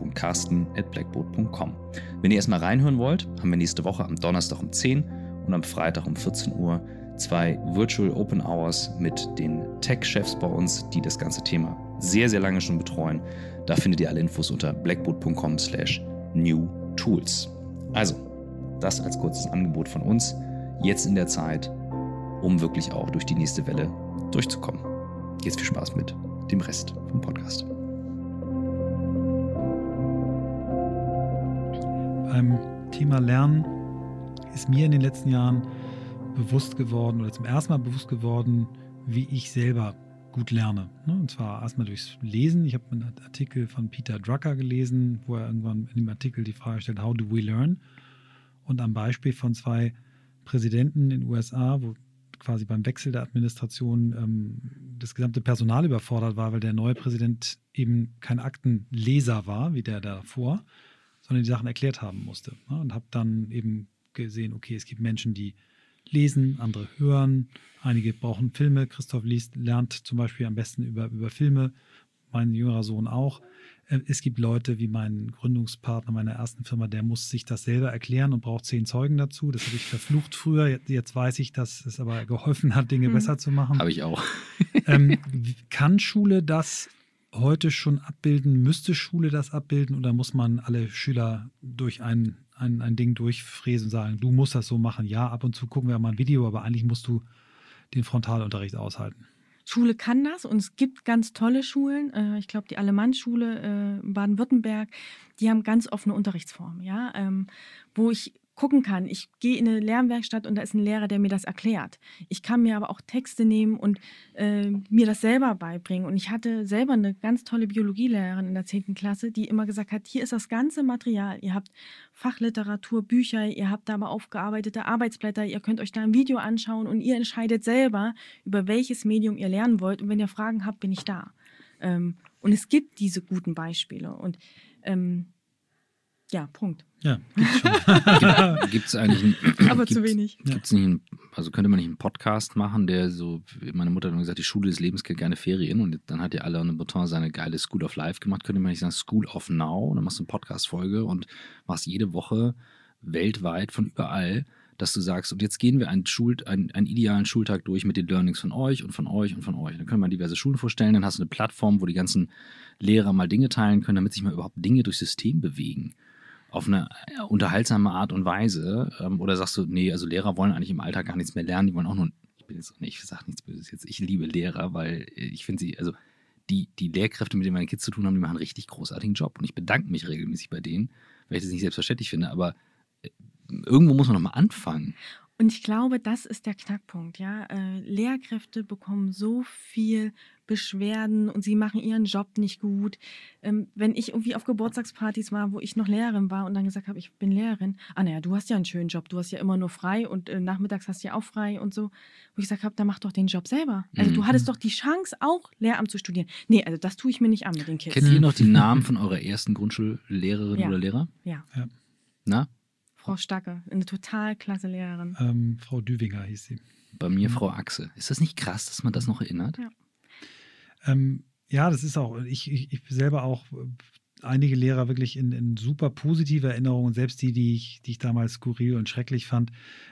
nicola.carsten@blackboard.com. Wenn ihr erstmal reinhören wollt, haben wir nächste Woche am Donnerstag um 10 und am Freitag um 14 Uhr 2 Virtual Open Hours mit den Tech-Chefs bei uns, die das ganze Thema sehr, sehr lange schon betreuen. Da findet ihr alle Infos unter blackboard.com/new-tools. Also, das als kurzes Angebot von uns, jetzt in der Zeit, um wirklich auch durch die nächste Welle durchzukommen. Jetzt viel Spaß mit dem Rest vom Podcast. Beim Thema Lernen ist mir in den letzten Jahren bewusst geworden oder zum ersten Mal bewusst geworden, wie ich selber gut lerne. Und zwar erstmal durchs Lesen. Ich habe einen Artikel von Peter Drucker gelesen, wo er irgendwann in dem Artikel die Frage stellt, how do we learn? Und am Beispiel von 2 Präsidenten in den USA, wo quasi beim Wechsel der Administration das gesamte Personal überfordert war, weil der neue Präsident eben kein Aktenleser war, wie der davor, sondern die Sachen erklärt haben musste. Und habe dann eben gesehen, okay, es gibt Menschen, die lesen, andere hören, einige brauchen Filme. Christoph lernt zum Beispiel am besten über Filme, mein jüngerer Sohn auch. Es gibt Leute wie mein Gründungspartner meiner ersten Firma, der muss sich das selber erklären und braucht 10 Zeugen dazu. Das habe ich verflucht früher. Jetzt weiß ich, dass es aber geholfen hat, Dinge besser zu machen. Habe ich auch. Kann Schule das heute schon abbilden? Müsste Schule das abbilden oder muss man alle Schüler durch ein Ding durchfräsen und sagen, du musst das so machen? Ja, ab und zu gucken wir mal ein Video, aber eigentlich musst du den Frontalunterricht aushalten. Schule kann das und es gibt ganz tolle Schulen. Ich glaube, die Alemann-Schule in Baden-Württemberg, die haben ganz offene Unterrichtsformen, ja, wo ich gucken kann. Ich gehe in eine Lernwerkstatt und da ist ein Lehrer, der mir das erklärt. Ich kann mir aber auch Texte nehmen und mir das selber beibringen. Und ich hatte selber eine ganz tolle Biologielehrerin in der 10. Klasse, die immer gesagt hat, hier ist das ganze Material. Ihr habt Fachliteratur, Bücher, ihr habt da aber aufgearbeitete Arbeitsblätter, ihr könnt euch da ein Video anschauen und ihr entscheidet selber, über welches Medium ihr lernen wollt. Und wenn ihr Fragen habt, bin ich da. Und es gibt diese guten Beispiele. Und ja, Punkt. Ja, gibt's schon. Gibt es eigentlich aber zu wenig. Gibt's nicht also könnte man nicht einen Podcast machen, der so, meine Mutter hat immer gesagt, die Schule des Lebens kennt keine Ferien und dann hat ja Alain Botton seine geile School of Life gemacht, könnte man nicht sagen School of Now und dann machst du eine Podcast-Folge und machst jede Woche weltweit von überall, dass du sagst, und jetzt gehen wir einen idealen Schultag durch mit den Learnings von euch und von euch und von euch. Dann können wir diverse Schulen vorstellen, dann hast du eine Plattform, wo die ganzen Lehrer mal Dinge teilen können, damit sich mal überhaupt Dinge durchs System bewegen. Auf eine unterhaltsame Art und Weise. Oder sagst du, nee, also Lehrer wollen eigentlich im Alltag gar nichts mehr lernen, die wollen auch nur, ich sage nichts Böses jetzt, ich liebe Lehrer, weil ich finde sie, also die Lehrkräfte, mit denen meine Kids zu tun haben, die machen einen richtig großartigen Job und ich bedanke mich regelmäßig bei denen, weil ich das nicht selbstverständlich finde, aber irgendwo muss man noch mal anfangen. Und ich glaube, das ist der Knackpunkt. Ja? Lehrkräfte bekommen so viel Beschwerden und sie machen ihren Job nicht gut. Wenn ich irgendwie auf Geburtstagspartys war, wo ich noch Lehrerin war und dann gesagt habe, ich bin Lehrerin, naja, du hast ja einen schönen Job, du hast ja immer nur frei und nachmittags hast du ja auch frei und so. Wo ich gesagt habe, dann mach doch den Job selber. Also du hattest doch die Chance, auch Lehramt zu studieren. Nee, also das tue ich mir nicht an mit den Kids. Kennt ihr noch die Namen von eurer ersten Grundschullehrerin oder Lehrer? Ja. Na? Frau Stacke, eine total klasse Lehrerin. Frau Düwinger hieß sie. Bei mir Frau Achse. Ist das nicht krass, dass man das noch erinnert? Ja. Ja, das ist auch, ich selber auch einige Lehrer wirklich in super positive Erinnerungen, selbst die ich damals skurril und schrecklich fand,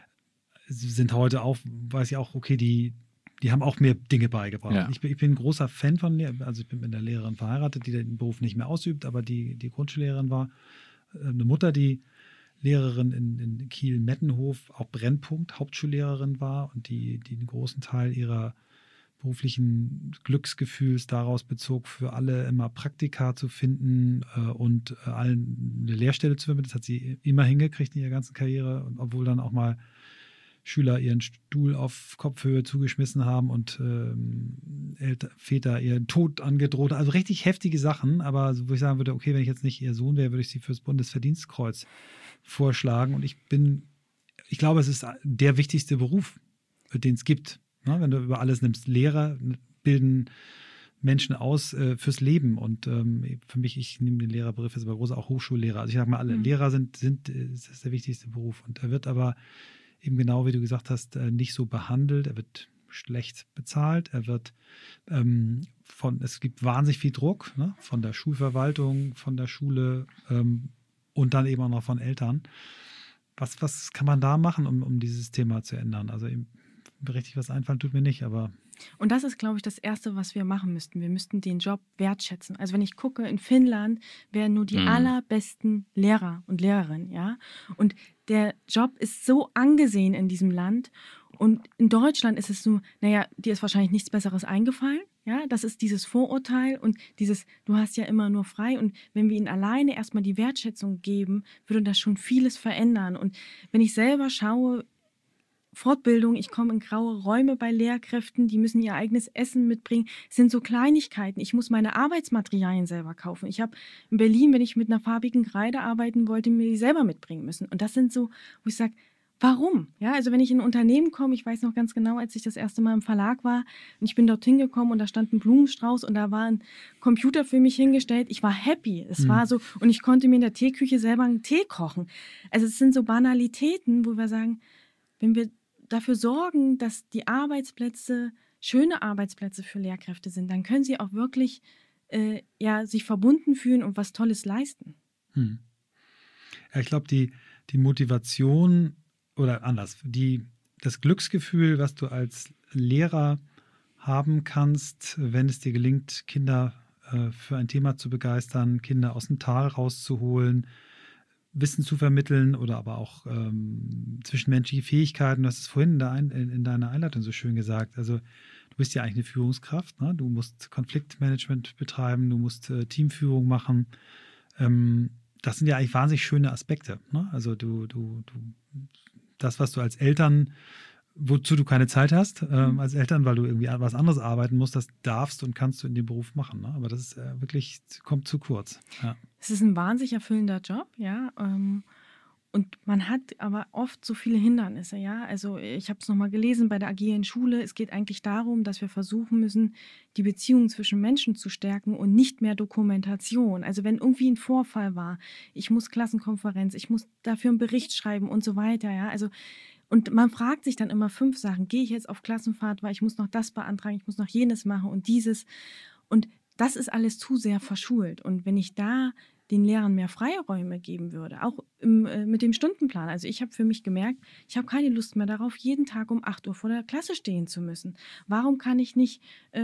sind heute auch, weiß ich auch, okay, die haben auch mir Dinge beigebracht. Ja. Ich bin ein großer Fan von Lehrern, also ich bin mit einer Lehrerin verheiratet, die den Beruf nicht mehr ausübt, aber die Grundschullehrerin war. Eine Mutter, die Lehrerin in Kiel-Mettenhof, auch Brennpunkt, Hauptschullehrerin war und die einen großen Teil ihrer beruflichen Glücksgefühls daraus bezog, für alle immer Praktika zu finden und allen eine Lehrstelle zu vermitteln. Das hat sie immer hingekriegt in ihrer ganzen Karriere, und obwohl dann auch mal Schüler ihren Stuhl auf Kopfhöhe zugeschmissen haben und Väter ihren Tod angedroht. Also richtig heftige Sachen, aber wo ich sagen würde, okay, wenn ich jetzt nicht ihr Sohn wäre, würde ich sie fürs Bundesverdienstkreuz vorschlagen. Und ich glaube, es ist der wichtigste Beruf, den es gibt. Ne? Wenn du über alles nimmst, Lehrer bilden Menschen aus fürs Leben. Und für mich, ich nehme den Lehrerberuf jetzt aber groß, auch Hochschullehrer. Also ich sage mal, alle Lehrer ist der wichtigste Beruf. Und er wird aber eben genau, wie du gesagt hast, nicht so behandelt. Er wird schlecht bezahlt. Er wird es gibt wahnsinnig viel Druck, ne? Von der Schulverwaltung, von der Schule und dann eben auch noch von Eltern. Was kann man da machen, um dieses Thema zu ändern? Also richtig was einfallen tut mir nicht, aber... Und das ist, glaube ich, das Erste, was wir machen müssten. Wir müssten den Job wertschätzen. Also wenn ich gucke, in Finnland wären nur die allerbesten Lehrer und Lehrerinnen, ja. Und der Job ist so angesehen in diesem Land. Und in Deutschland ist es so, naja, dir ist wahrscheinlich nichts Besseres eingefallen. Ja, das ist dieses Vorurteil und dieses, du hast ja immer nur frei. Und wenn wir ihnen alleine erstmal die Wertschätzung geben, würde das schon vieles verändern. Und wenn ich selber schaue, Fortbildung, ich komme in graue Räume bei Lehrkräften, die müssen ihr eigenes Essen mitbringen. Es sind so Kleinigkeiten. Ich muss meine Arbeitsmaterialien selber kaufen. Ich habe in Berlin, wenn ich mit einer farbigen Kreide arbeiten wollte, mir die selber mitbringen müssen. Und das sind so, wo ich sage, warum? Ja, also wenn ich in ein Unternehmen komme, ich weiß noch ganz genau, als ich das erste Mal im Verlag war und ich bin dorthin gekommen und da stand ein Blumenstrauß und da war ein Computer für mich hingestellt. Ich war happy. Es war so, und ich konnte mir in der Teeküche selber einen Tee kochen. Also es sind so Banalitäten, wo wir sagen, wenn wir dafür sorgen, dass die Arbeitsplätze schöne Arbeitsplätze für Lehrkräfte sind, dann können sie auch wirklich sich verbunden fühlen und was Tolles leisten. Ja, ich glaube, die Motivation oder anders, das Glücksgefühl, was du als Lehrer haben kannst, wenn es dir gelingt, Kinder für ein Thema zu begeistern, Kinder aus dem Tal rauszuholen, Wissen zu vermitteln oder aber auch zwischenmenschliche Fähigkeiten. Du hast es vorhin in deiner Einleitung so schön gesagt. Also du bist ja eigentlich eine Führungskraft, ne? Du musst Konfliktmanagement betreiben, du musst Teamführung machen. Das sind ja eigentlich wahnsinnig schöne Aspekte, ne? Also das, was du als Eltern, wozu du keine Zeit hast, als Eltern, weil du irgendwie was anderes arbeiten musst, das darfst und kannst du in dem Beruf machen, ne? Aber das ist wirklich, kommt zu kurz. Ja. Es ist ein wahnsinnig erfüllender Job, ja. Und man hat aber oft so viele Hindernisse, ja. Also ich habe es nochmal gelesen bei der agilen Schule. Es geht eigentlich darum, dass wir versuchen müssen, die Beziehungen zwischen Menschen zu stärken und nicht mehr Dokumentation. Also wenn irgendwie ein Vorfall war, ich muss Klassenkonferenz, ich muss dafür einen Bericht schreiben und so weiter, ja. Also und man fragt sich dann immer 5 Sachen. Gehe ich jetzt auf Klassenfahrt, weil ich muss noch das beantragen, ich muss noch jenes machen und dieses. Und das ist alles zu sehr verschult. Und wenn ich da den Lehrern mehr Freiräume geben würde, auch mit dem Stundenplan. Also ich habe für mich gemerkt, ich habe keine Lust mehr darauf, jeden Tag um 8 Uhr vor der Klasse stehen zu müssen. Warum kann ich nicht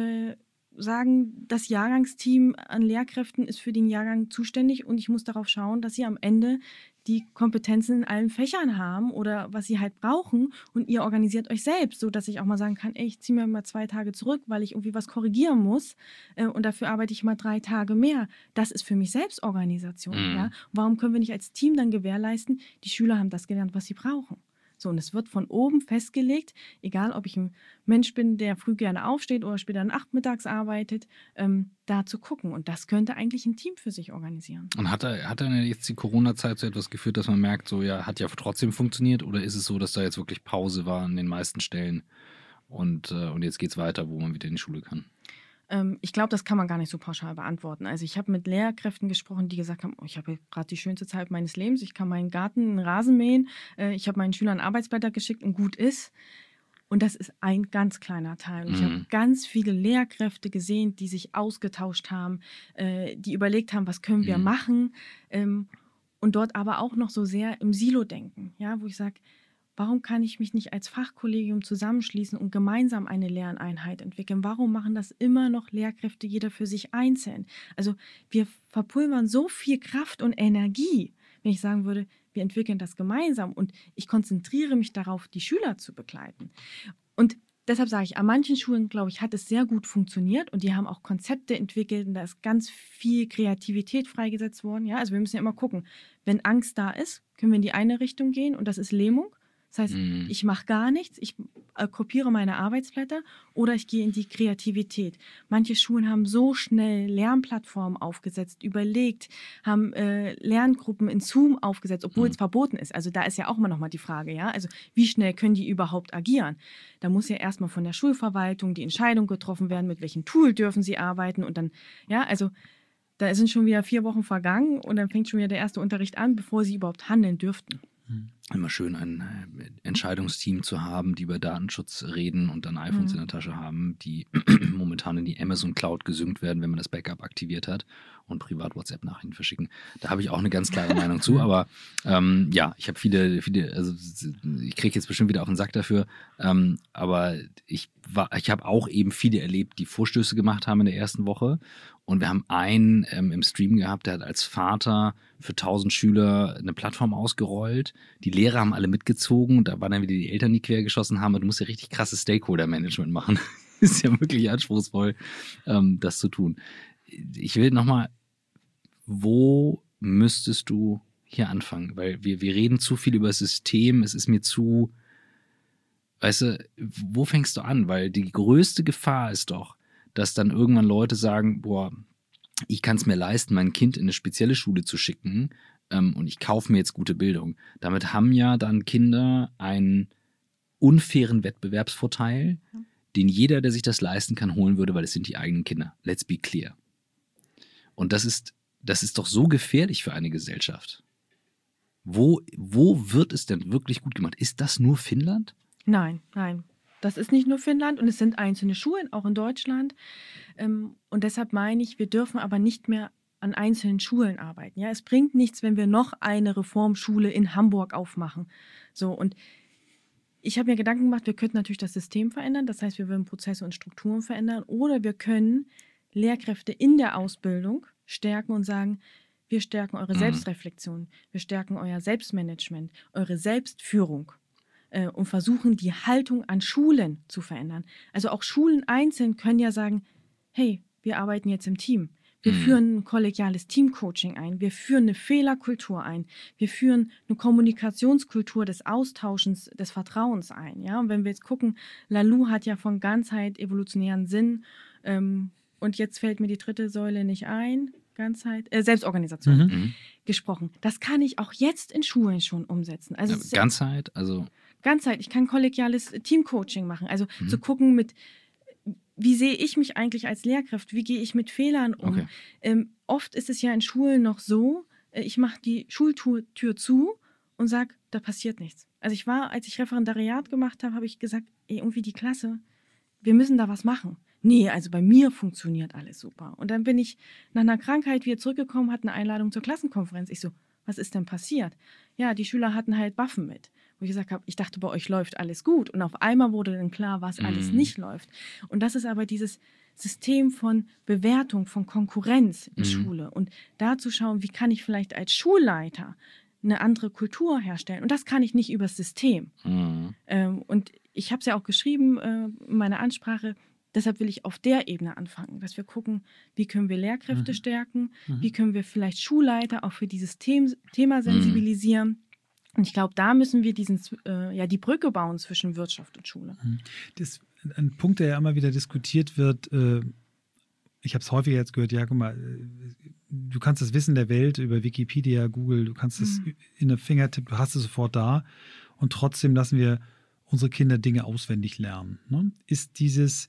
sagen, das Jahrgangsteam an Lehrkräften ist für den Jahrgang zuständig und ich muss darauf schauen, dass sie am Ende die Kompetenzen in allen Fächern haben oder was sie halt brauchen und ihr organisiert euch selbst, sodass ich auch mal sagen kann, ey, ich ziehe mir mal 2 Tage zurück, weil ich irgendwie was korrigieren muss und dafür arbeite ich mal 3 Tage mehr. Das ist für mich Selbstorganisation. Ja? Warum können wir nicht als Team dann gewährleisten, die Schüler haben das gelernt, was sie brauchen? So, und es wird von oben festgelegt, egal ob ich ein Mensch bin, der früh gerne aufsteht oder später nachmittags arbeitet, da zu gucken. Und das könnte eigentlich ein Team für sich organisieren. Und hat dann jetzt die Corona-Zeit zu etwas geführt, dass man merkt, so ja, hat ja trotzdem funktioniert? Oder ist es so, dass da jetzt wirklich Pause war an den meisten Stellen und jetzt geht es weiter, wo man wieder in die Schule kann? Ich glaube, das kann man gar nicht so pauschal beantworten. Also ich habe mit Lehrkräften gesprochen, die gesagt haben, oh, ich habe gerade die schönste Zeit meines Lebens, ich kann meinen Garten, einen Rasen mähen, ich habe meinen Schülern Arbeitsblätter geschickt und gut ist. Und das ist ein ganz kleiner Teil. Und ich habe ganz viele Lehrkräfte gesehen, die sich ausgetauscht haben, die überlegt haben, was können wir machen, und dort aber auch noch so sehr im Silo denken, ja, wo ich sage, warum kann ich mich nicht als Fachkollegium zusammenschließen und gemeinsam eine Lerneinheit entwickeln? Warum machen das immer noch Lehrkräfte, jeder für sich einzeln? Also wir verpulvern so viel Kraft und Energie, wenn ich sagen würde, wir entwickeln das gemeinsam und ich konzentriere mich darauf, die Schüler zu begleiten. Und deshalb sage ich, an manchen Schulen, glaube ich, hat es sehr gut funktioniert und die haben auch Konzepte entwickelt und da ist ganz viel Kreativität freigesetzt worden. Ja? Also wir müssen ja immer gucken, wenn Angst da ist, können wir in die eine Richtung gehen und das ist Lähmung. Das heißt, ich mache gar nichts, ich kopiere meine Arbeitsblätter oder ich gehe in die Kreativität. Manche Schulen haben so schnell Lernplattformen aufgesetzt, überlegt, haben Lerngruppen in Zoom aufgesetzt, obwohl es verboten ist. Also da ist ja auch immer noch mal die Frage, ja, also wie schnell können die überhaupt agieren? Da muss ja erstmal von der Schulverwaltung die Entscheidung getroffen werden, mit welchem Tool dürfen sie arbeiten und dann, ja, also da sind schon wieder 4 Wochen vergangen und dann fängt schon wieder der erste Unterricht an, bevor sie überhaupt handeln dürften. Immer schön ein Entscheidungsteam zu haben, die über Datenschutz reden und dann iPhones in der Tasche haben, die momentan in die Amazon Cloud gesynkt werden, wenn man das Backup aktiviert hat und privat WhatsApp-Nachrichten verschicken. Da habe ich auch eine ganz klare Meinung zu, aber ja, ich habe viele, also ich kriege jetzt bestimmt wieder auf den Sack dafür, aber ich habe auch eben viele erlebt, die Vorstöße gemacht haben in der ersten Woche. Und wir haben einen im Stream gehabt, der hat als Vater für 1000 Schüler eine Plattform ausgerollt. Die Lehrer haben alle mitgezogen und da waren dann wieder die Eltern, die quergeschossen haben. Und du musst ja richtig krasses Stakeholder-Management machen. Ist ja wirklich anspruchsvoll, das zu tun. Ich will nochmal, wo müsstest du hier anfangen? Weil wir reden zu viel über das System. Es ist mir zu, weißt du, wo fängst du an? Weil die größte Gefahr ist doch, dass dann irgendwann Leute sagen, boah, ich kann es mir leisten, mein Kind in eine spezielle Schule zu schicken und ich kaufe mir jetzt gute Bildung. Damit haben ja dann Kinder einen unfairen Wettbewerbsvorteil, den jeder, der sich das leisten kann, holen würde, weil es sind die eigenen Kinder. Let's be clear. Und das ist doch so gefährlich für eine Gesellschaft. Wo wird es denn wirklich gut gemacht? Ist das nur Finnland? Nein. Das ist nicht nur Finnland und es sind einzelne Schulen, auch in Deutschland. Und deshalb meine ich, wir dürfen aber nicht mehr an einzelnen Schulen arbeiten. Ja, es bringt nichts, wenn wir noch eine Reformschule in Hamburg aufmachen. So, und ich habe mir Gedanken gemacht, wir könnten natürlich das System verändern. Das heißt, wir würden Prozesse und Strukturen verändern. Oder wir können Lehrkräfte in der Ausbildung stärken und sagen, wir stärken eure Selbstreflexion, wir stärken euer Selbstmanagement, eure Selbstführung. und versuchen, die Haltung an Schulen zu verändern. Also auch Schulen einzeln können ja sagen, hey, wir arbeiten jetzt im Team. Wir führen ein kollegiales Teamcoaching ein. Wir führen eine Fehlerkultur ein. Wir führen eine Kommunikationskultur des Austauschens, des Vertrauens ein. Ja? Und wenn wir jetzt gucken, Laloux hat ja von Ganzheit, evolutionären Sinn und jetzt fällt mir die dritte Säule nicht ein, Ganzheit, Selbstorganisation gesprochen. Das kann ich auch jetzt in Schulen schon umsetzen. Also Ganzheit, ich kann kollegiales Teamcoaching machen. Also zu gucken wie sehe ich mich eigentlich als Lehrkraft? Wie gehe ich mit Fehlern um? Okay. Oft ist es ja in Schulen noch so, ich mache die Schultür zu und sage, da passiert nichts. Also als ich Referendariat gemacht habe, habe ich gesagt, irgendwie die Klasse, wir müssen da was machen. Nee, also bei mir funktioniert alles super. Und dann bin ich nach einer Krankheit wieder zurückgekommen, hatte eine Einladung zur Klassenkonferenz. Ich so, was ist denn passiert? Ja, die Schüler hatten halt Waffen mit. Wo ich gesagt habe, ich dachte, bei euch läuft alles gut. Und auf einmal wurde dann klar, was alles nicht läuft. Und das ist aber dieses System von Bewertung, von Konkurrenz in Schule. Und da zu schauen, wie kann ich vielleicht als Schulleiter eine andere Kultur herstellen. Und das kann ich nicht übers System. Und ich habe es ja auch geschrieben in meiner Ansprache, deshalb will ich auf der Ebene anfangen, dass wir gucken, wie können wir Lehrkräfte stärken, wie können wir vielleicht Schulleiter auch für dieses Thema sensibilisieren. Und ich glaube, da müssen wir die Brücke bauen zwischen Wirtschaft und Schule. Das ist ein Punkt, der ja immer wieder diskutiert wird. Ich habe es häufiger jetzt gehört, ja, guck mal, du kannst das Wissen der Welt über Wikipedia, Google, du kannst es in der Fingertipp, du hast es sofort da und trotzdem lassen wir unsere Kinder Dinge auswendig lernen. Ne? Ist dieses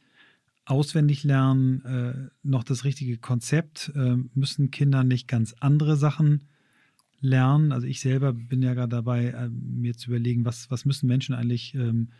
Auswendiglernen noch das richtige Konzept? Müssen Kinder nicht ganz andere Sachen lernen? Also ich selber bin ja gerade dabei, mir zu überlegen, was müssen Menschen eigentlich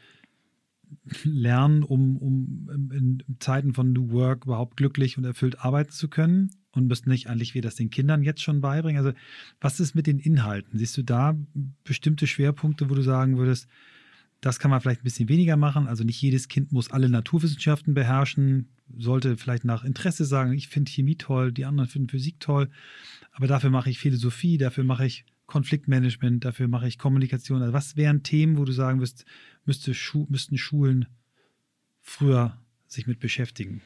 lernen, um in Zeiten von New Work überhaupt glücklich und erfüllt arbeiten zu können, und müssen nicht eigentlich wir das den Kindern jetzt schon beibringen? Also was ist mit den Inhalten? Siehst du da bestimmte Schwerpunkte, wo du sagen würdest, das kann man vielleicht ein bisschen weniger machen? Also nicht jedes Kind muss alle Naturwissenschaften beherrschen, sollte vielleicht nach Interesse sagen, ich finde Chemie toll, die anderen finden Physik toll, aber dafür mache ich Philosophie, dafür mache ich Konfliktmanagement, dafür mache ich Kommunikation. Also was wären Themen, wo du sagen wirst, müssten Schulen früher sich mit beschäftigen?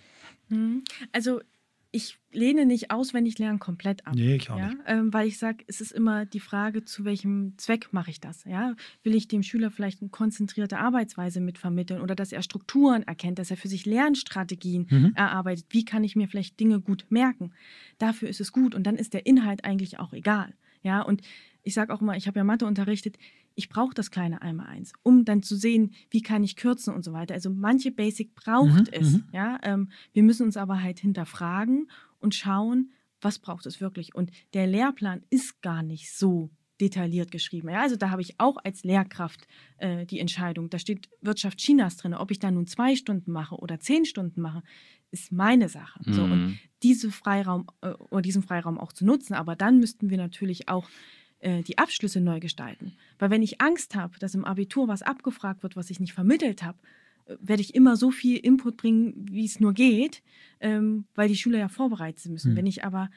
Also ich lehne nicht Auswendiglernen komplett ab. Nee, ich auch nicht. Weil ich sage, es ist immer die Frage, zu welchem Zweck mache ich das? Ja? Will ich dem Schüler vielleicht eine konzentrierte Arbeitsweise mitvermitteln oder dass er Strukturen erkennt, dass er für sich Lernstrategien erarbeitet? Wie kann ich mir vielleicht Dinge gut merken? Dafür ist es gut und dann ist der Inhalt eigentlich auch egal. Ja? Und ich sage auch immer, ich habe ja Mathe unterrichtet, ich brauche das kleine Einmaleins, um dann zu sehen, wie kann ich kürzen und so weiter. Also manche Basic braucht es. Ja? Wir müssen uns aber halt hinterfragen und schauen, was braucht es wirklich. Und der Lehrplan ist gar nicht so detailliert geschrieben. Ja? Also da habe ich auch als Lehrkraft die Entscheidung. Da steht Wirtschaft Chinas drin. Ob ich da nun 2 Stunden mache oder 10 Stunden mache, ist meine Sache. So, und diesen Freiraum auch zu nutzen. Aber dann müssten wir natürlich auch die Abschlüsse neu gestalten. Weil wenn ich Angst habe, dass im Abitur was abgefragt wird, was ich nicht vermittelt habe, werde ich immer so viel Input bringen, wie es nur geht, weil die Schüler ja vorbereitet sein müssen. Wenn ich aber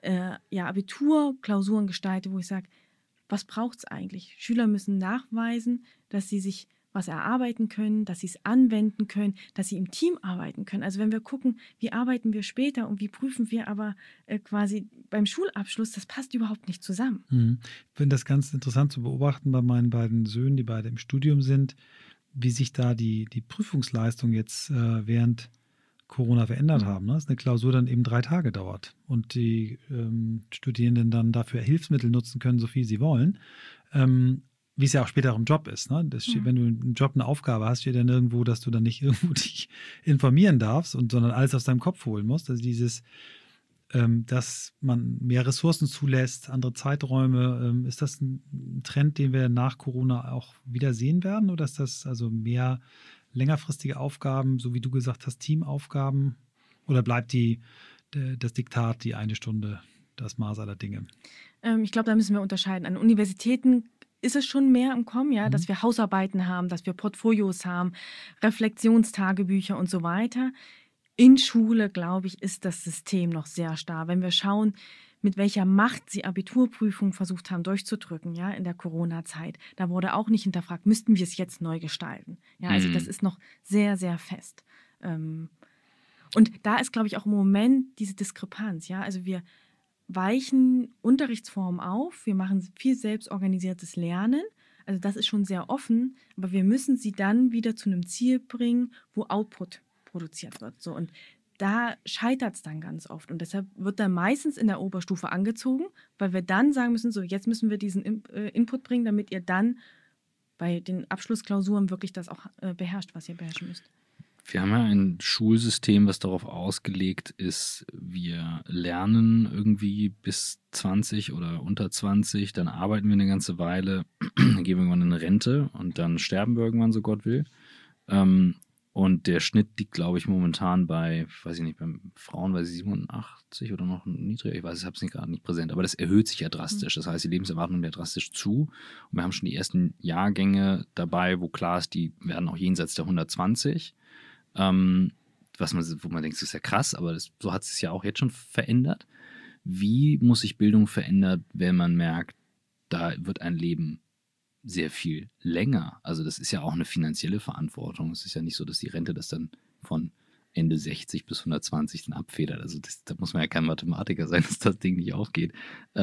Abiturklausuren gestalte, wo ich sage, was braucht es eigentlich? Schüler müssen nachweisen, dass sie sich was erarbeiten können, dass sie es anwenden können, dass sie im Team arbeiten können. Also wenn wir gucken, wie arbeiten wir später und wie prüfen wir aber quasi beim Schulabschluss, das passt überhaupt nicht zusammen. Ich finde das ganz interessant zu beobachten bei meinen beiden Söhnen, die beide im Studium sind, wie sich da die Prüfungsleistung jetzt während Corona verändert haben. Ne? Dass eine Klausur dann eben 3 Tage dauert und die Studierenden dann dafür Hilfsmittel nutzen können, so viel sie wollen. Wie es ja auch später auch im Job ist. Ne? Wenn du im Job eine Aufgabe hast, steht ja nirgendwo, dass du dann nicht irgendwo dich informieren darfst, sondern alles aus deinem Kopf holen musst. Also dieses, dass man mehr Ressourcen zulässt, andere Zeiträume. Ist das ein Trend, den wir nach Corona auch wieder sehen werden? Oder ist das also mehr längerfristige Aufgaben, so wie du gesagt hast, Teamaufgaben? Oder bleibt das Diktat, die 1 Stunde, das Maß aller Dinge? Ich glaube, da müssen wir unterscheiden. An Universitäten ist es schon mehr im Kommen, ja, dass wir Hausarbeiten haben, dass wir Portfolios haben, Reflexionstagebücher und so weiter. In Schule, glaube ich, ist das System noch sehr starr. Wenn wir schauen, mit welcher Macht sie Abiturprüfungen versucht haben durchzudrücken, ja, in der Corona-Zeit. Da wurde auch nicht hinterfragt, müssten wir es jetzt neu gestalten. Ja, also das ist noch sehr, sehr fest. Und da ist, glaube ich, auch im Moment diese Diskrepanz. Ja, also wir weichen Unterrichtsformen auf, wir machen viel selbstorganisiertes Lernen. Also das ist schon sehr offen, aber wir müssen sie dann wieder zu einem Ziel bringen, wo Output produziert wird. So, und da scheitert es dann ganz oft. Und deshalb wird dann meistens in der Oberstufe angezogen, weil wir dann sagen müssen, so jetzt müssen wir diesen Input bringen, damit ihr dann bei den Abschlussklausuren wirklich das auch beherrscht, was ihr beherrschen müsst. Wir haben ja ein Schulsystem, was darauf ausgelegt ist, wir lernen irgendwie bis 20 oder unter 20, dann arbeiten wir eine ganze Weile, dann gehen wir irgendwann in Rente und dann sterben wir irgendwann, so Gott will. Und der Schnitt liegt, glaube ich, momentan bei, weiß ich nicht, bei Frauen bei 87 oder noch niedriger. Ich weiß, ich habe es gerade nicht präsent, aber das erhöht sich ja drastisch. Das heißt, die Lebenserwartung nimmt ja drastisch zu. Und wir haben schon die ersten Jahrgänge dabei, wo klar ist, die werden auch jenseits der 120. Wo man denkt, das ist ja krass, aber so hat es sich ja auch jetzt schon verändert. Wie muss sich Bildung verändern, wenn man merkt, da wird ein Leben sehr viel länger? Also das ist ja auch eine finanzielle Verantwortung. Es ist ja nicht so, dass die Rente das dann von Ende 60 bis 120 dann abfedert. Also da muss man ja kein Mathematiker sein, dass das Ding nicht aufgeht.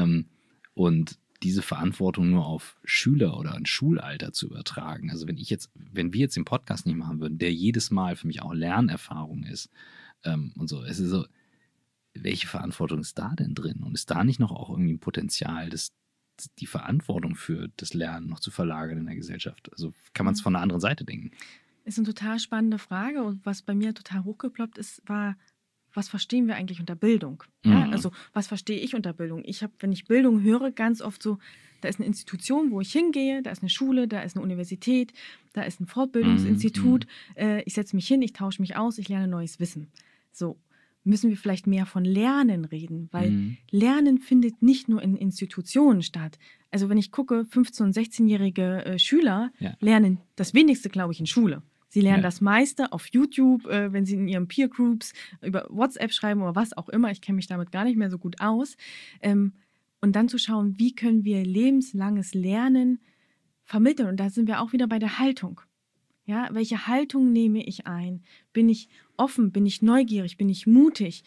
Und diese Verantwortung nur auf Schüler oder ein Schulalter zu übertragen. Also wenn wir jetzt den Podcast nicht machen würden, der jedes Mal für mich auch Lernerfahrung ist und so, es ist so, welche Verantwortung ist da denn drin? Und ist da nicht noch auch irgendwie ein Potenzial, die Verantwortung für das Lernen noch zu verlagern in der Gesellschaft? Also kann man es von einer anderen Seite denken? Ist eine total spannende Frage und was bei mir total hochgeploppt ist, war, was verstehen wir eigentlich unter Bildung? Ja, also was verstehe ich unter Bildung? Wenn ich Bildung höre, ganz oft so, da ist eine Institution, wo ich hingehe, da ist eine Schule, da ist eine Universität, da ist ein Fortbildungsinstitut. Ich setze mich hin, ich tausche mich aus, ich lerne neues Wissen. So müssen wir vielleicht mehr von Lernen reden, weil Lernen findet nicht nur in Institutionen statt. Also wenn ich gucke, 15- und 16-jährige Schüler lernen das wenigste, glaube ich, in Schule. Sie lernen das meiste auf YouTube, wenn sie in ihren Peer Groups über WhatsApp schreiben oder was auch immer. Ich kenne mich damit gar nicht mehr so gut aus. Und dann zu schauen, wie können wir lebenslanges Lernen vermitteln. Und da sind wir auch wieder bei der Haltung. Ja, welche Haltung nehme ich ein? Bin ich offen? Bin ich neugierig? Bin ich mutig?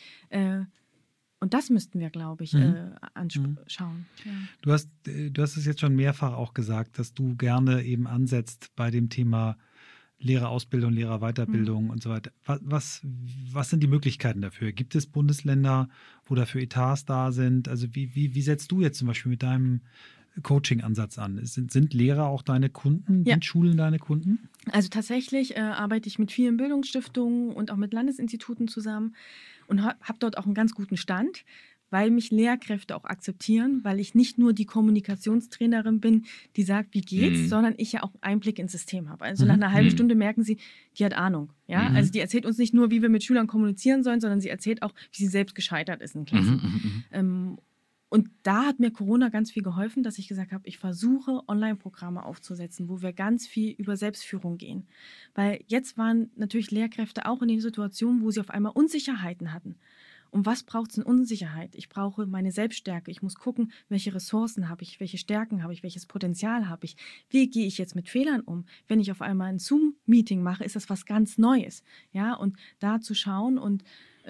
Und das müssten wir, glaube ich, anschauen. Ja. Du hast es jetzt schon mehrfach auch gesagt, dass du gerne eben ansetzt bei dem Thema Lehrerausbildung, Lehrerweiterbildung und so weiter. Was sind die Möglichkeiten dafür? Gibt es Bundesländer, wo dafür Etats da sind? Also wie setzt du jetzt zum Beispiel mit deinem Coaching-Ansatz an? Sind Lehrer auch deine Kunden? Ja. Sind Schulen deine Kunden? Also tatsächlich arbeite ich mit vielen Bildungsstiftungen und auch mit Landesinstituten zusammen und habe dort auch einen ganz guten Stand, weil mich Lehrkräfte auch akzeptieren, weil ich nicht nur die Kommunikationstrainerin bin, die sagt, wie geht's, sondern ich ja auch Einblick ins System habe. Also nach einer halben Stunde merken sie, die hat Ahnung. Ja? Also die erzählt uns nicht nur, wie wir mit Schülern kommunizieren sollen, sondern sie erzählt auch, wie sie selbst gescheitert ist in Klassen. Und da hat mir Corona ganz viel geholfen, dass ich gesagt habe, ich versuche, Online-Programme aufzusetzen, wo wir ganz viel über Selbstführung gehen. Weil jetzt waren natürlich Lehrkräfte auch in den Situationen, wo sie auf einmal Unsicherheiten hatten. Und was braucht es in Unsicherheit? Ich brauche meine Selbststärke. Ich muss gucken, welche Ressourcen habe ich, welche Stärken habe ich, welches Potenzial habe ich. Wie gehe ich jetzt mit Fehlern um? Wenn ich auf einmal ein Zoom-Meeting mache, ist das was ganz Neues. Ja, und da zu schauen und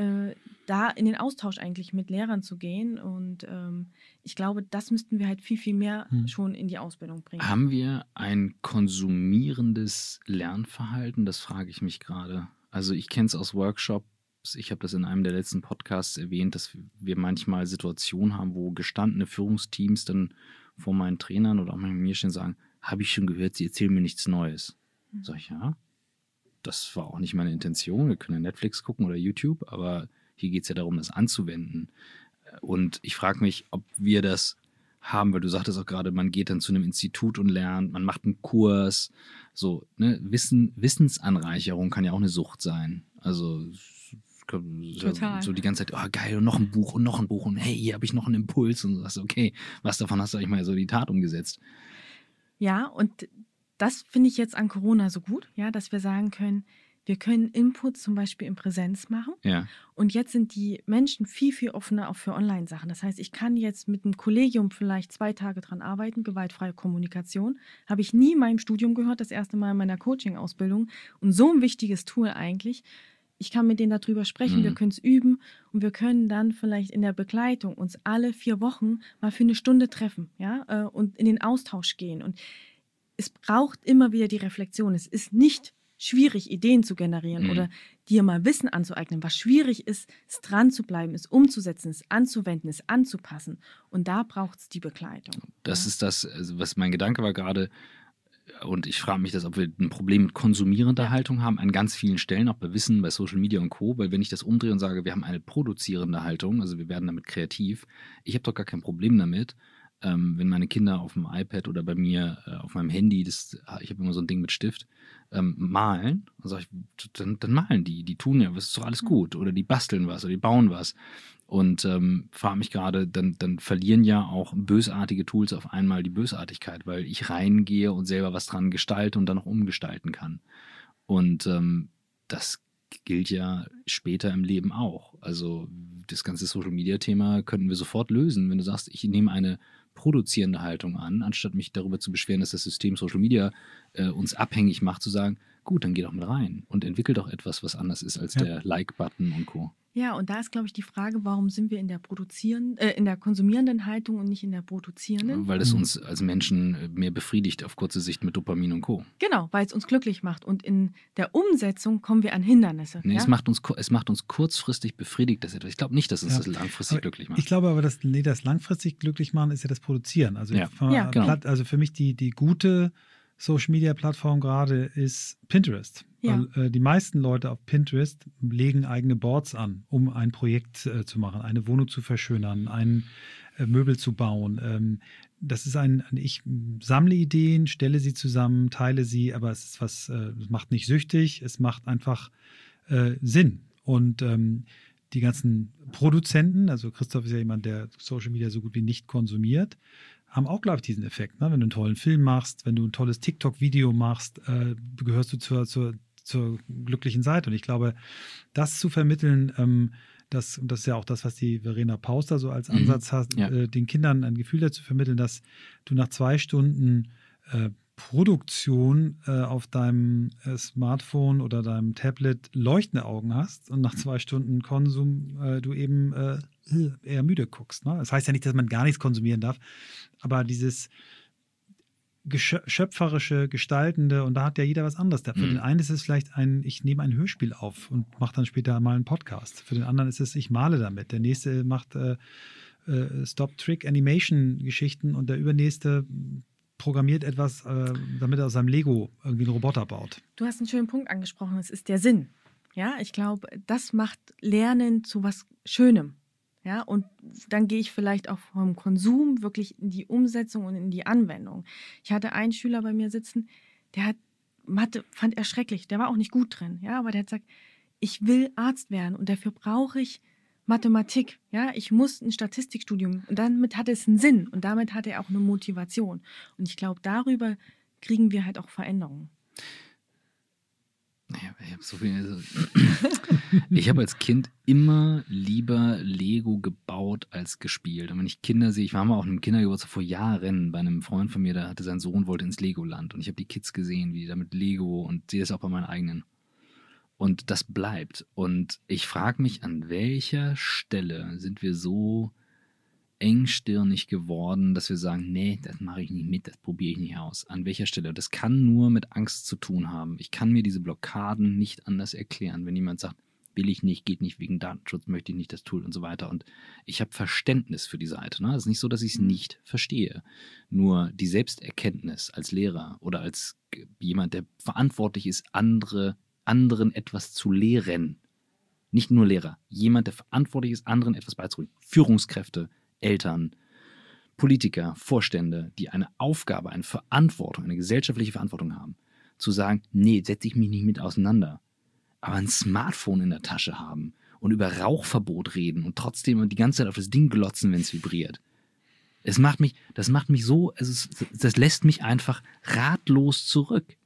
da in den Austausch eigentlich mit Lehrern zu gehen. Und ich glaube, das müssten wir halt viel, viel mehr schon in die Ausbildung bringen. Haben wir ein konsumierendes Lernverhalten? Das frage ich mich gerade. Also ich kenne es aus Workshops. Ich habe das in einem der letzten Podcasts erwähnt, dass wir manchmal Situationen haben, wo gestandene Führungsteams dann vor meinen Trainern oder auch mir stehen und sagen, habe ich schon gehört, sie erzählen mir nichts Neues. Sag ich, ja, das war auch nicht meine Intention. Wir können ja Netflix gucken oder YouTube, aber hier geht es ja darum, das anzuwenden. Und ich frage mich, ob wir das haben, weil du sagtest auch gerade, man geht dann zu einem Institut und lernt, man macht einen Kurs. So, ne? Wissensanreicherung kann ja auch eine Sucht sein. Also total. So die ganze Zeit, oh geil, und noch ein Buch und hey, hier habe ich noch einen Impuls und du sagst, okay, was davon hast du eigentlich mal so in die Tat umgesetzt? Ja, und das finde ich jetzt an Corona so gut, ja, dass wir sagen können, Wir können Inputs zum Beispiel in Präsenz machen. Ja. Und jetzt sind die Menschen viel, viel offener auch für Online-Sachen. Das heißt, ich kann jetzt mit einem Kollegium vielleicht 2 Tage dran arbeiten, gewaltfreie Kommunikation. Habe ich nie in meinem Studium gehört, das erste Mal in meiner Coaching-Ausbildung. Und so ein wichtiges Tool eigentlich. Ich kann mit denen darüber sprechen, wir können es üben und wir können dann vielleicht in der Begleitung uns alle 4 Wochen mal für eine Stunde treffen, ja, und in den Austausch gehen. Und es braucht immer wieder die Reflexion. Es ist nicht schwierig, Ideen zu generieren oder dir mal Wissen anzueignen. Was schwierig ist, ist dran zu bleiben, ist umzusetzen, ist anzuwenden, ist anzupassen. Und da braucht es die Begleitung. Das ist das, also was mein Gedanke war gerade, und ich frage mich, ob wir ein Problem mit konsumierender Haltung haben, an ganz vielen Stellen, auch bei Wissen, bei Social Media und Co., weil wenn ich das umdrehe und sage, wir haben eine produzierende Haltung, also wir werden damit kreativ, ich habe doch gar kein Problem damit, wenn meine Kinder auf dem iPad oder bei mir auf meinem Handy, ich habe immer so ein Ding mit Stift, malen, dann malen die tun ja, das ist doch alles gut, oder die basteln was oder die bauen was. Und frage mich gerade, dann verlieren ja auch bösartige Tools auf einmal die Bösartigkeit, weil ich reingehe und selber was dran gestalte und dann noch umgestalten kann. Und das gilt ja später im Leben auch. Also das ganze Social-Media-Thema könnten wir sofort lösen, wenn du sagst, ich nehme eine produzierende Haltung an, anstatt mich darüber zu beschweren, dass das System Social Media uns abhängig macht, zu sagen, gut, dann geh doch mit rein und entwickel doch etwas, was anders ist als der Like-Button und Co. Ja, und da ist, glaube ich, die Frage, warum sind wir in der konsumierenden Haltung und nicht in der produzierenden? Weil es uns als Menschen mehr befriedigt auf kurze Sicht mit Dopamin und Co. Genau, weil es uns glücklich macht. Und in der Umsetzung kommen wir an Hindernisse. Nee, ja? es macht uns kurzfristig befriedigt, das etwas. Ich glaube nicht, dass uns das langfristig glücklich macht. Ich glaube aber, das langfristig glücklich machen ist ja das Produzieren. Also, genau. Also für mich die gute Social-Media-Plattform gerade ist Pinterest. Ja. Weil, die meisten Leute auf Pinterest legen eigene Boards an, um ein Projekt zu machen, eine Wohnung zu verschönern, ein Möbel zu bauen. Das ist ich sammle Ideen, stelle sie zusammen, teile sie, aber es ist es macht nicht süchtig, es macht einfach Sinn. Und die ganzen Produzenten, also Christoph ist ja jemand, der Social Media so gut wie nicht konsumiert, haben auch, glaube ich, diesen Effekt. Ne? Wenn du einen tollen Film machst, wenn du ein tolles TikTok-Video machst, gehörst du zur glücklichen Seite. Und ich glaube, das zu vermitteln, das ist ja auch das, was die Verena Pauster so als Ansatz hat, den Kindern ein Gefühl dazu vermitteln, dass du nach 2 Stunden Produktion auf deinem Smartphone oder deinem Tablet leuchtende Augen hast und nach 2 Stunden Konsum du eben eher müde guckst. Ne? Das heißt ja nicht, dass man gar nichts konsumieren darf, aber dieses schöpferische, gestaltende, und da hat ja jeder was anderes. Für den einen ist es vielleicht ich nehme ein Hörspiel auf und mache dann später mal einen Podcast. Für den anderen ist es, ich male damit. Der nächste macht Stop-Trick-Animation-Geschichten und der übernächste programmiert etwas, damit er aus seinem Lego irgendwie einen Roboter baut. Du hast einen schönen Punkt angesprochen, es ist der Sinn. Ja, ich glaube, das macht Lernen zu was Schönem. Ja, und dann gehe ich vielleicht auch vom Konsum wirklich in die Umsetzung und in die Anwendung. Ich hatte einen Schüler bei mir sitzen, der hat Mathe, fand er schrecklich, der war auch nicht gut drin, ja, aber der hat gesagt, ich will Arzt werden und dafür brauche ich Mathematik, ja, ich muss ein Statistikstudium und damit hat es einen Sinn und damit hat er auch eine Motivation. Und ich glaube, darüber kriegen wir halt auch Veränderungen. Ich habe als Kind immer lieber Lego gebaut als gespielt. Und wenn ich Kinder sehe, ich war mal auch in einem Kindergeburtstag vor Jahren bei einem Freund von mir, der hatte sein Sohn, wollte ins Legoland. Und ich habe die Kids gesehen, wie die da mit Lego, und sehe das auch bei meinen eigenen. Und das bleibt. Und ich frage mich, an welcher Stelle sind wir so engstirnig geworden, dass wir sagen, nee, das mache ich nicht mit, das probiere ich nicht aus. An welcher Stelle? Das kann nur mit Angst zu tun haben. Ich kann mir diese Blockaden nicht anders erklären. Wenn jemand sagt, will ich nicht, geht nicht wegen Datenschutz, möchte ich nicht das Tool und so weiter. Und ich habe Verständnis für die Seite. Ne? Es ist nicht so, dass ich es nicht verstehe. Nur die Selbsterkenntnis als Lehrer oder als jemand, der verantwortlich ist, anderen etwas zu lehren. Nicht nur Lehrer. Jemand, der verantwortlich ist, anderen etwas beizubringen. Führungskräfte, Eltern, Politiker, Vorstände, die eine Aufgabe, eine Verantwortung, eine gesellschaftliche Verantwortung haben, zu sagen, nee, setze ich mich nicht mit auseinander, aber ein Smartphone in der Tasche haben und über Rauchverbot reden und trotzdem die ganze Zeit auf das Ding glotzen, wenn es vibriert. Das macht mich so, also das lässt mich einfach ratlos zurück.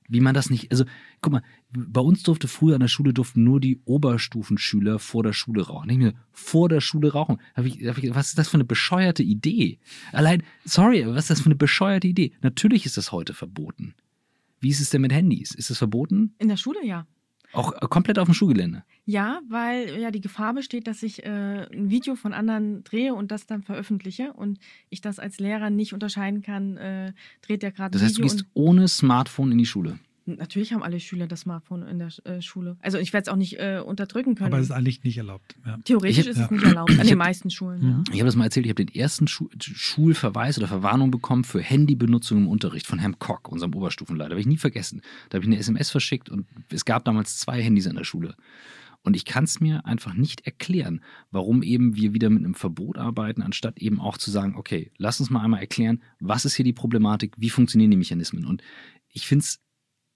Wie man das nicht, also guck mal, bei uns durfte früher an der Schule nur die Oberstufenschüler vor der Schule rauchen. Nicht mehr vor der Schule rauchen. Was ist das für eine bescheuerte Idee? Allein, sorry, aber was ist das für eine bescheuerte Idee? Natürlich ist das heute verboten. Wie ist es denn mit Handys? Ist das verboten? In der Schule, ja. Auch komplett auf dem Schulgelände? Ja, weil ja die Gefahr besteht, dass ich ein Video von anderen drehe und das dann veröffentliche und ich das als Lehrer nicht unterscheiden kann, dreht der gerade ein Video. Das heißt, du gehst ohne Smartphone in die Schule? Natürlich haben alle Schüler das Smartphone in der Schule. Also ich werde es auch nicht unterdrücken können. Aber es ist eigentlich nicht erlaubt. Ja. Theoretisch ist es nicht erlaubt, an den meisten Schulen. Ja. Ich habe das mal erzählt, ich habe den ersten Schulverweis oder Verwarnung bekommen für Handybenutzung im Unterricht von Herrn Koch, unserem Oberstufenleiter. Habe ich nie vergessen. Da habe ich eine SMS verschickt und es gab damals 2 Handys an der Schule. Und ich kann es mir einfach nicht erklären, warum eben wir wieder mit einem Verbot arbeiten, anstatt eben auch zu sagen, okay, lass uns mal einmal erklären, was ist hier die Problematik, wie funktionieren die Mechanismen. Und ich finde es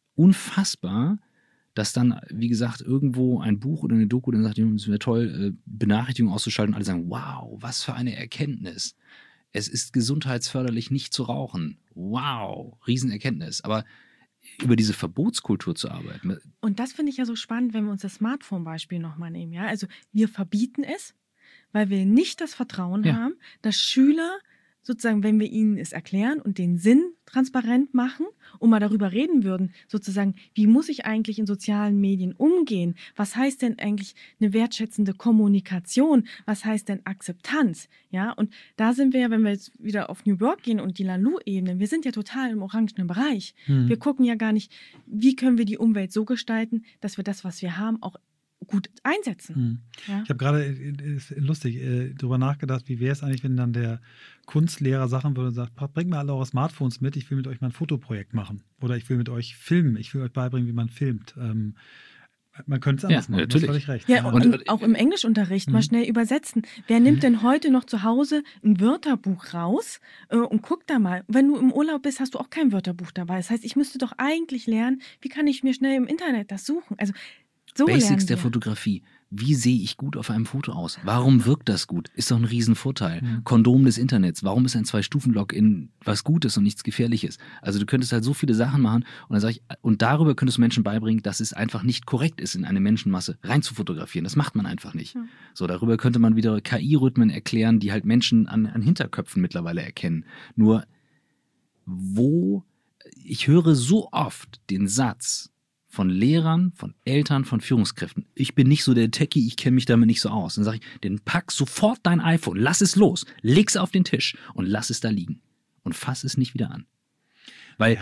unfassbar, dass dann, wie gesagt, irgendwo ein Buch oder eine Doku dann sagt, es wäre toll, Benachrichtigungen auszuschalten und alle sagen, wow, was für eine Erkenntnis. Es ist gesundheitsförderlich, nicht zu rauchen. Wow, Riesenerkenntnis. Aber über diese Verbotskultur zu arbeiten. Und das finde ich ja so spannend, wenn wir uns das Smartphone-Beispiel nochmal nehmen. Ja? Also wir verbieten es, weil wir nicht das Vertrauen haben, dass Schüler sozusagen, wenn wir ihnen es erklären und den Sinn transparent machen und mal darüber reden würden, sozusagen, wie muss ich eigentlich in sozialen Medien umgehen? Was heißt denn eigentlich eine wertschätzende Kommunikation? Was heißt denn Akzeptanz? Ja, und da sind wir ja, wenn wir jetzt wieder auf New Work gehen und die Lalu-Ebene, wir sind ja total im orangenen Bereich. Wir gucken ja gar nicht, wie können wir die Umwelt so gestalten, dass wir das, was wir haben, auch gut einsetzen. Ja? Ich habe gerade, lustig, darüber nachgedacht, wie wäre es eigentlich, wenn dann der Kunstlehrer Sachen würde und sagt, bringt mir alle eure Smartphones mit, ich will mit euch mal ein Fotoprojekt machen. Oder ich will mit euch filmen, ich will euch beibringen, wie man filmt. Man könnte es anders machen, natürlich. du hast völlig recht. Ja, und auch im Englischunterricht mal schnell übersetzen. Wer nimmt denn heute noch zu Hause ein Wörterbuch raus und guckt da mal? Wenn du im Urlaub bist, hast du auch kein Wörterbuch dabei. Das heißt, ich müsste doch eigentlich lernen, wie kann ich mir schnell im Internet das suchen? Also so Basics der Fotografie. Wie sehe ich gut auf einem Foto aus? Warum wirkt das gut? Ist doch ein Riesenvorteil. Kondom des Internets. Warum ist ein 2-Stufen-Login was Gutes und nichts Gefährliches? Also du könntest halt so viele Sachen machen und dann sage ich, und darüber könntest du Menschen beibringen, dass es einfach nicht korrekt ist, in eine Menschenmasse rein zu fotografieren. Das macht man einfach nicht. So, darüber könnte man wieder KI-Rhythmen erklären, die halt Menschen an Hinterköpfen mittlerweile erkennen. Nur ich höre so oft den Satz von Lehrern, von Eltern, von Führungskräften. Ich bin nicht so der Techie, ich kenne mich damit nicht so aus. Dann sage ich, dann pack sofort dein iPhone, lass es los, leg's auf den Tisch und lass es da liegen. Und fass es nicht wieder an. Weil,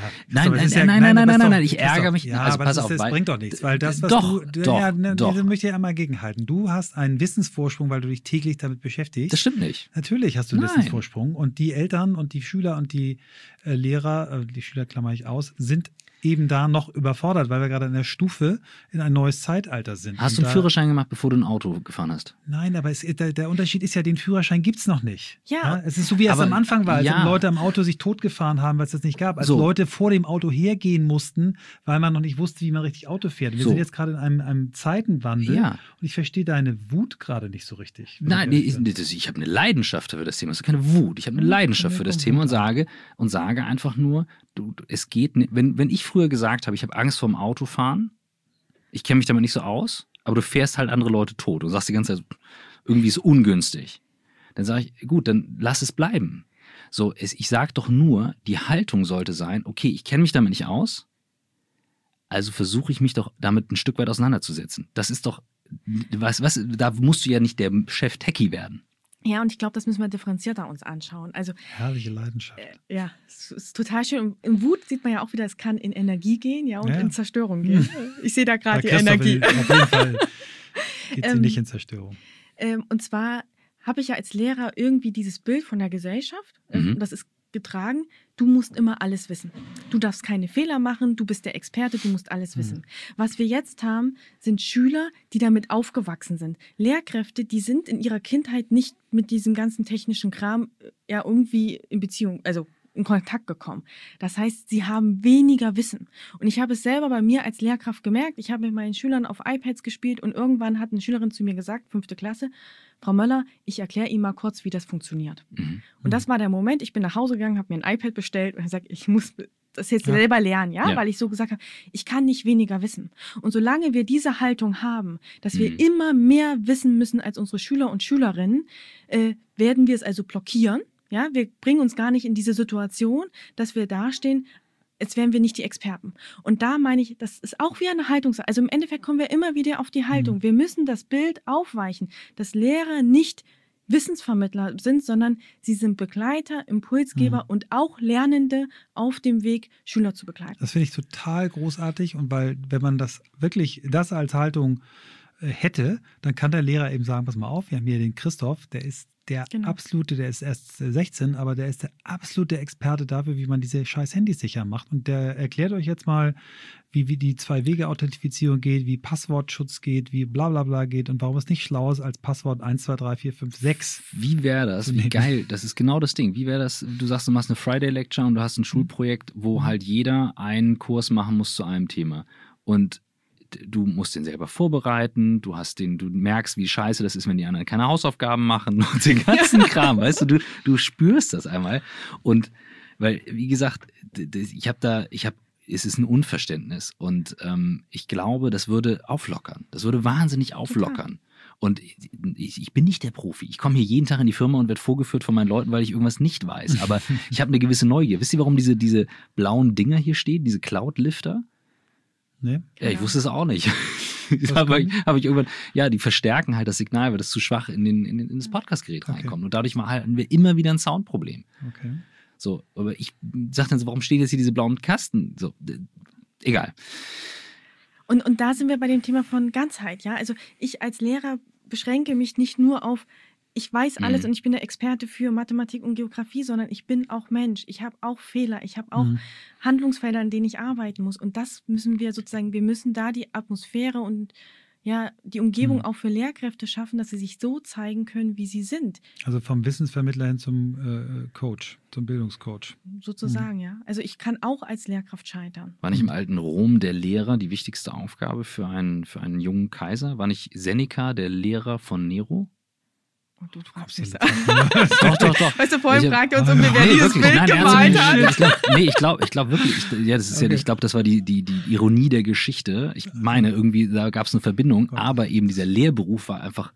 nein, ich ärgere mich. Ja, also aber pass das auf. bringt doch nichts, weil das, was doch. Das möchte ich ja einmal gegenhalten. Du hast einen Wissensvorsprung, weil du dich täglich damit beschäftigst. Das stimmt nicht. Natürlich hast du einen Wissensvorsprung und die Eltern und die Schüler und die Lehrer, die Schüler klammer ich aus, sind eben da noch überfordert, weil wir gerade in der Stufe in ein neues Zeitalter sind. Hast du einen Führerschein gemacht, bevor du ein Auto gefahren hast? Nein, aber der Unterschied ist ja, den Führerschein gibt es noch nicht. Ja. Es ist so, wie es am Anfang war, als Leute am Auto sich totgefahren haben, weil es das nicht gab. Als Leute vor dem Auto hergehen mussten, weil man noch nicht wusste, wie man richtig Auto fährt. Wir sind jetzt gerade in einem Zeitenwandel und ich verstehe deine Wut gerade nicht so richtig. Nein, ich habe eine Leidenschaft für das Thema. Das ist keine Wut. Ich habe eine Leidenschaft für das Thema und sage einfach nur, es geht nicht. Wenn ich früher gesagt habe, ich habe Angst vorm Autofahren, ich kenne mich damit nicht so aus, aber du fährst halt andere Leute tot und sagst die ganze Zeit, irgendwie ist es ungünstig. Dann sage ich, gut, dann lass es bleiben. So, ich sage doch nur, die Haltung sollte sein, okay, ich kenne mich damit nicht aus, also versuche ich mich doch damit ein Stück weit auseinanderzusetzen. Das ist doch, da musst du ja nicht der Chef-Techie werden. Ja, und ich glaube, das müssen wir differenzierter uns anschauen. Also, herrliche Leidenschaft. Ja, es ist total schön. Und in Wut sieht man ja auch wieder, es kann in Energie gehen, und in Zerstörung gehen. Ich sehe da gerade die Energie. Auf jeden Fall geht sie nicht in Zerstörung. Und zwar habe ich ja als Lehrer irgendwie dieses Bild von der Gesellschaft, das ist getragen, du musst immer alles wissen. Du darfst keine Fehler machen, du bist der Experte, du musst alles wissen. Was wir jetzt haben, sind Schüler, die damit aufgewachsen sind. Lehrkräfte, die sind in ihrer Kindheit nicht mit diesem ganzen technischen Kram irgendwie in Beziehung, also in Kontakt gekommen. Das heißt, sie haben weniger Wissen. Und ich habe es selber bei mir als Lehrkraft gemerkt. Ich habe mit meinen Schülern auf iPads gespielt und irgendwann hat eine Schülerin zu mir gesagt, 5. Klasse, Frau Möller, ich erkläre Ihnen mal kurz, wie das funktioniert. Und das war der Moment, ich bin nach Hause gegangen, habe mir ein iPad bestellt und gesagt, ich muss das jetzt selber lernen, weil ich so gesagt habe, ich kann nicht weniger wissen. Und solange wir diese Haltung haben, dass wir immer mehr wissen müssen als unsere Schüler und Schülerinnen, werden wir es also blockieren. Ja, wir bringen uns gar nicht in diese Situation, dass wir dastehen, als wären wir nicht die Experten. Und da meine ich, das ist auch wie eine Haltung. Also im Endeffekt kommen wir immer wieder auf die Haltung. Wir müssen das Bild aufweichen, dass Lehrer nicht Wissensvermittler sind, sondern sie sind Begleiter, Impulsgeber und auch Lernende auf dem Weg, Schüler zu begleiten. Das finde ich total großartig und wenn man das als Haltung hätte, dann kann der Lehrer eben sagen, pass mal auf, wir haben hier den Christoph, der ist der ist erst 16, aber der ist der absolute Experte dafür, wie man diese scheiß Handys sicher macht. Und der erklärt euch jetzt mal, wie die Zwei-Wege-Authentifizierung geht, wie Passwortschutz geht, wie bla bla bla geht und warum es nicht schlau ist als Passwort 1, 2, 3, 4, 5, 6. Wie wäre das? Wie geil, das ist genau das Ding. Wie wäre das, du sagst, du machst eine Friday-Lecture und du hast ein Schulprojekt, wo halt jeder einen Kurs machen muss zu einem Thema. Und du musst den selber vorbereiten, du merkst, wie scheiße das ist, wenn die anderen keine Hausaufgaben machen und den ganzen Kram, weißt du, du spürst das einmal. Und weil, wie gesagt, es ist ein Unverständnis und ich glaube, das würde auflockern. Das würde wahnsinnig auflockern. Total. Und ich bin nicht der Profi. Ich komme hier jeden Tag in die Firma und werde vorgeführt von meinen Leuten, weil ich irgendwas nicht weiß. Aber ich habe eine gewisse Neugier. Wisst ihr, warum diese blauen Dinger hier stehen, diese Cloud-Lifter? Nee. Ja, ich wusste es auch nicht. Habe ich irgendwann, die verstärken halt das Signal, weil das zu schwach in das Podcastgerät reinkommt. Und dadurch hatten wir immer wieder ein Soundproblem. Okay. So, aber ich sage dann so, warum stehen jetzt hier diese blauen Kasten? So, egal. Und da sind wir bei dem Thema von Ganzheit, ja. Also ich als Lehrer beschränke mich nicht nur auf, ich weiß alles und ich bin der Experte für Mathematik und Geografie, sondern ich bin auch Mensch. Ich habe auch Fehler, ich habe auch Handlungsfelder, an denen ich arbeiten muss. Und das müssen wir wir müssen da die Atmosphäre und die Umgebung auch für Lehrkräfte schaffen, dass sie sich so zeigen können, wie sie sind. Also vom Wissensvermittler hin zum Coach, zum Bildungscoach. Sozusagen, ja. Also ich kann auch als Lehrkraft scheitern. War nicht im alten Rom der Lehrer die wichtigste Aufgabe für einen jungen Kaiser? War nicht Seneca der Lehrer von Nero? Und du fragst dich Doch. Weißt du, vorhin fragt er uns, ob wer dieses Bild gemalt hat. Ich glaube wirklich, ich glaube, das war die Ironie der Geschichte. Ich meine, irgendwie, da gab es eine Verbindung, aber eben dieser Lehrberuf war einfach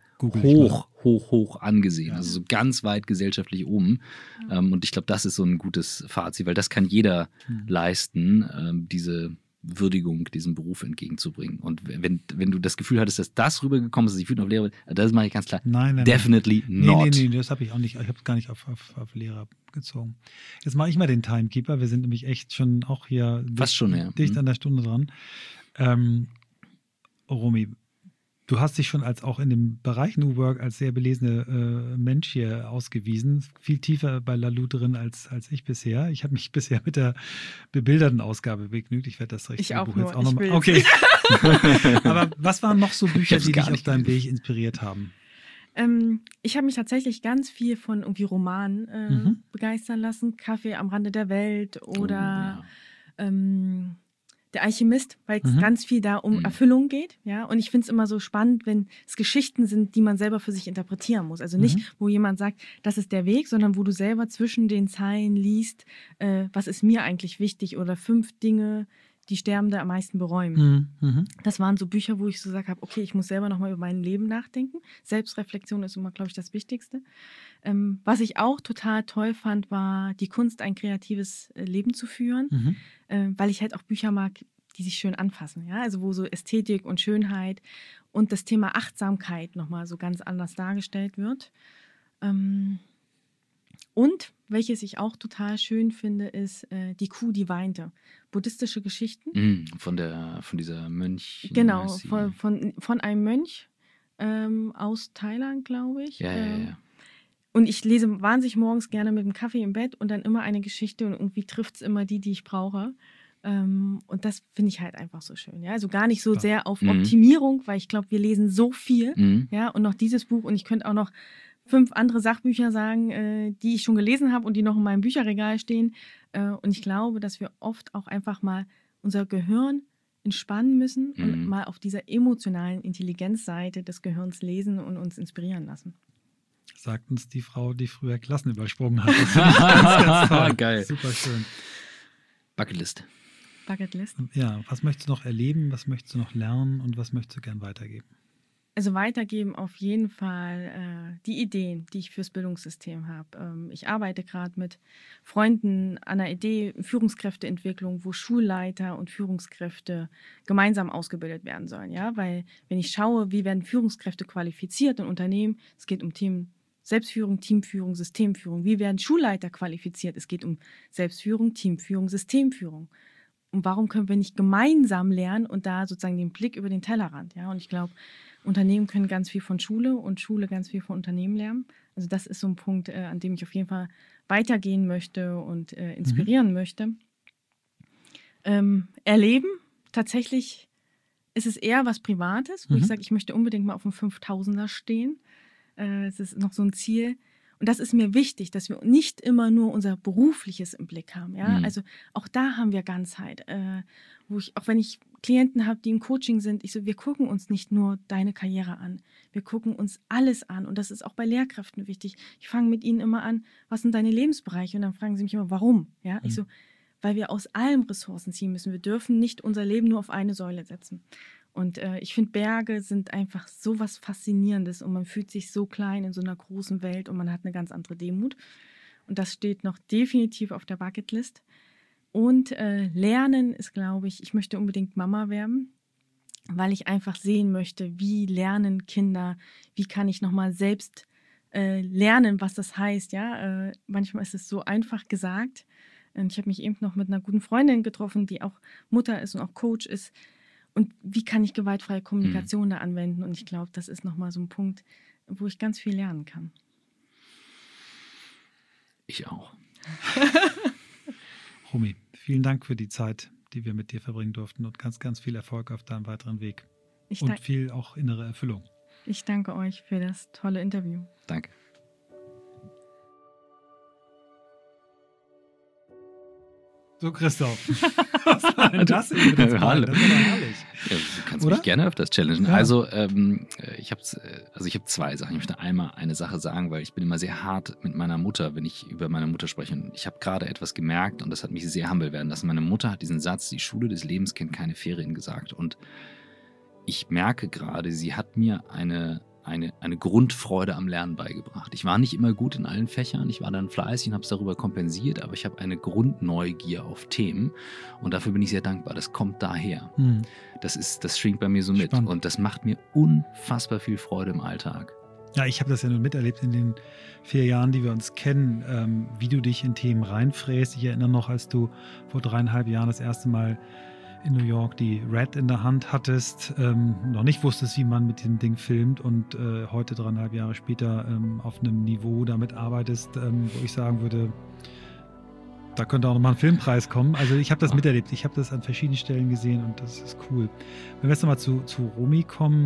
hoch angesehen. Also so ganz weit gesellschaftlich oben. Und ich glaube, das ist so ein gutes Fazit, weil das kann jeder leisten, diese Würdigung diesem Beruf entgegenzubringen. Und wenn du das Gefühl hattest, dass das rübergekommen ist, dass ich wütend auf Lehrer bin, das mache ich ganz klar. Nein. Definitely not. Nee, das habe ich auch nicht. Ich habe es gar nicht auf Lehrer gezogen. Jetzt mache ich mal den Timekeeper. Wir sind nämlich echt schon auch hier dicht an der Stunde dran. Romy, du hast dich schon als auch in dem Bereich New Work als sehr belesene Mensch hier ausgewiesen. Viel tiefer bei Lalou drin als ich bisher. Ich habe mich bisher mit der bebilderten Ausgabe begnügt. Ich werde das richtige Buch jetzt auch nochmal. Okay. Aber was waren noch so Bücher, die dich auf deinem Weg inspiriert haben? Ich habe mich tatsächlich ganz viel von irgendwie Romanen begeistern lassen. Kaffee am Rande der Welt oder Der Alchemist, weil es ganz viel da um Erfüllung geht. Ja? Und ich finde es immer so spannend, wenn es Geschichten sind, die man selber für sich interpretieren muss. Also nicht, wo jemand sagt, das ist der Weg, sondern wo du selber zwischen den Zeilen liest, was ist mir eigentlich wichtig oder 5 Dinge, die Sterbende am meisten bereuen. Das waren so Bücher, wo ich so gesagt habe, okay, ich muss selber nochmal über mein Leben nachdenken. Selbstreflexion ist immer, glaube ich, das Wichtigste. Was ich auch total toll fand, war die Kunst, ein kreatives Leben zu führen, weil ich halt auch Bücher mag, die sich schön anfassen. Ja? Also wo so Ästhetik und Schönheit und das Thema Achtsamkeit nochmal so ganz anders dargestellt wird. Und welches ich auch total schön finde, ist Die Kuh, die weinte. Buddhistische Geschichten. Von dieser Mönch. Genau, von einem Mönch aus Thailand, glaube ich. Ja. Und ich lese wahnsinnig morgens gerne mit dem Kaffee im Bett und dann immer eine Geschichte und irgendwie trifft es immer die ich brauche. Und das finde ich halt einfach so schön. Ja? Also gar nicht so sehr auf Optimierung, weil ich glaube, wir lesen so viel. Ja? Und noch dieses Buch und ich könnte auch noch 5 andere Sachbücher sagen, die ich schon gelesen habe und die noch in meinem Bücherregal stehen. Und ich glaube, dass wir oft auch einfach mal unser Gehirn entspannen müssen und mal auf dieser emotionalen Intelligenzseite des Gehirns lesen und uns inspirieren lassen. Sagt uns die Frau, die früher Klassen übersprungen hat. Das finde ich ganz toll. Geil. Super schön. Bucketlist. Bucketlist. Ja, was möchtest du noch erleben, was möchtest du noch lernen und was möchtest du gern weitergeben? Also weitergeben auf jeden Fall die Ideen, die ich fürs Bildungssystem habe. Ich arbeite gerade mit Freunden an einer Idee, Führungskräfteentwicklung, wo Schulleiter und Führungskräfte gemeinsam ausgebildet werden sollen. Ja? Weil wenn ich schaue, wie werden Führungskräfte qualifiziert in Unternehmen, es geht um Themen Selbstführung, Teamführung, Systemführung. Wie werden Schulleiter qualifiziert? Es geht um Selbstführung, Teamführung, Systemführung. Und warum können wir nicht gemeinsam lernen und da sozusagen den Blick über den Tellerrand? Ja? Und ich glaube, Unternehmen können ganz viel von Schule und Schule ganz viel von Unternehmen lernen. Also das ist so ein Punkt, an dem ich auf jeden Fall weitergehen möchte und inspirieren möchte. Erleben, tatsächlich ist es eher was Privates, wo ich sage, ich möchte unbedingt mal auf dem 5000er stehen. Es ist noch so ein Ziel. Und das ist mir wichtig, dass wir nicht immer nur unser Berufliches im Blick haben. Ja? Also auch da haben wir Ganzheit. Wo ich, auch wenn ich Klienten habe, die im Coaching sind, wir gucken uns nicht nur deine Karriere an. Wir gucken uns alles an. Und das ist auch bei Lehrkräften wichtig. Ich fange mit ihnen immer an, was sind deine Lebensbereiche? Und dann fragen sie mich immer, warum? Ja? Weil wir aus allem Ressourcen ziehen müssen. Wir dürfen nicht unser Leben nur auf eine Säule setzen. Und ich finde, Berge sind einfach so was Faszinierendes und man fühlt sich so klein in so einer großen Welt und man hat eine ganz andere Demut. Und das steht noch definitiv auf der Bucketlist. Und Lernen ist, glaube ich möchte unbedingt Mama werden, weil ich einfach sehen möchte, wie lernen Kinder, wie kann ich nochmal selbst lernen, was das heißt. Ja? Manchmal ist es so einfach gesagt. Und ich habe mich eben noch mit einer guten Freundin getroffen, die auch Mutter ist und auch Coach ist. Und wie kann ich gewaltfreie Kommunikation da anwenden? Und ich glaube, das ist nochmal so ein Punkt, wo ich ganz viel lernen kann. Ich auch. Romy, vielen Dank für die Zeit, die wir mit dir verbringen durften und ganz, ganz viel Erfolg auf deinem weiteren Weg. Und viel auch innere Erfüllung. Ich danke euch für das tolle Interview. Danke. So, Christoph, was war denn das eben? Das war doch herrlich. Ja, du kannst mich gerne öfters challengen. Ja. Also, ich habe zwei Sachen. Ich möchte einmal eine Sache sagen, weil ich bin immer sehr hart mit meiner Mutter, wenn ich über meine Mutter spreche. Und ich habe gerade etwas gemerkt und das hat mich sehr humble werden lassen. Meine Mutter hat diesen Satz, die Schule des Lebens kennt keine Ferien, gesagt. Und ich merke gerade, sie hat mir eine Grundfreude am Lernen beigebracht. Ich war nicht immer gut in allen Fächern, ich war dann fleißig und habe es darüber kompensiert, aber ich habe eine Grundneugier auf Themen und dafür bin ich sehr dankbar. Das kommt daher. Das schwingt bei mir so mit. Spannend. Und das macht mir unfassbar viel Freude im Alltag. Ja, ich habe das ja nur miterlebt in den 4 Jahren, die wir uns kennen, wie du dich in Themen reinfräst. Ich erinnere noch, als du vor 3,5 Jahren das erste Mal in New York die Red in der Hand hattest, noch nicht wusstest, wie man mit diesem Ding filmt und heute 3,5 Jahre später auf einem Niveau damit arbeitest, wo ich sagen würde, da könnte auch nochmal ein Filmpreis kommen. Also ich habe das miterlebt, ich habe das an verschiedenen Stellen gesehen und das ist cool. Wenn wir jetzt nochmal zu Romy kommen,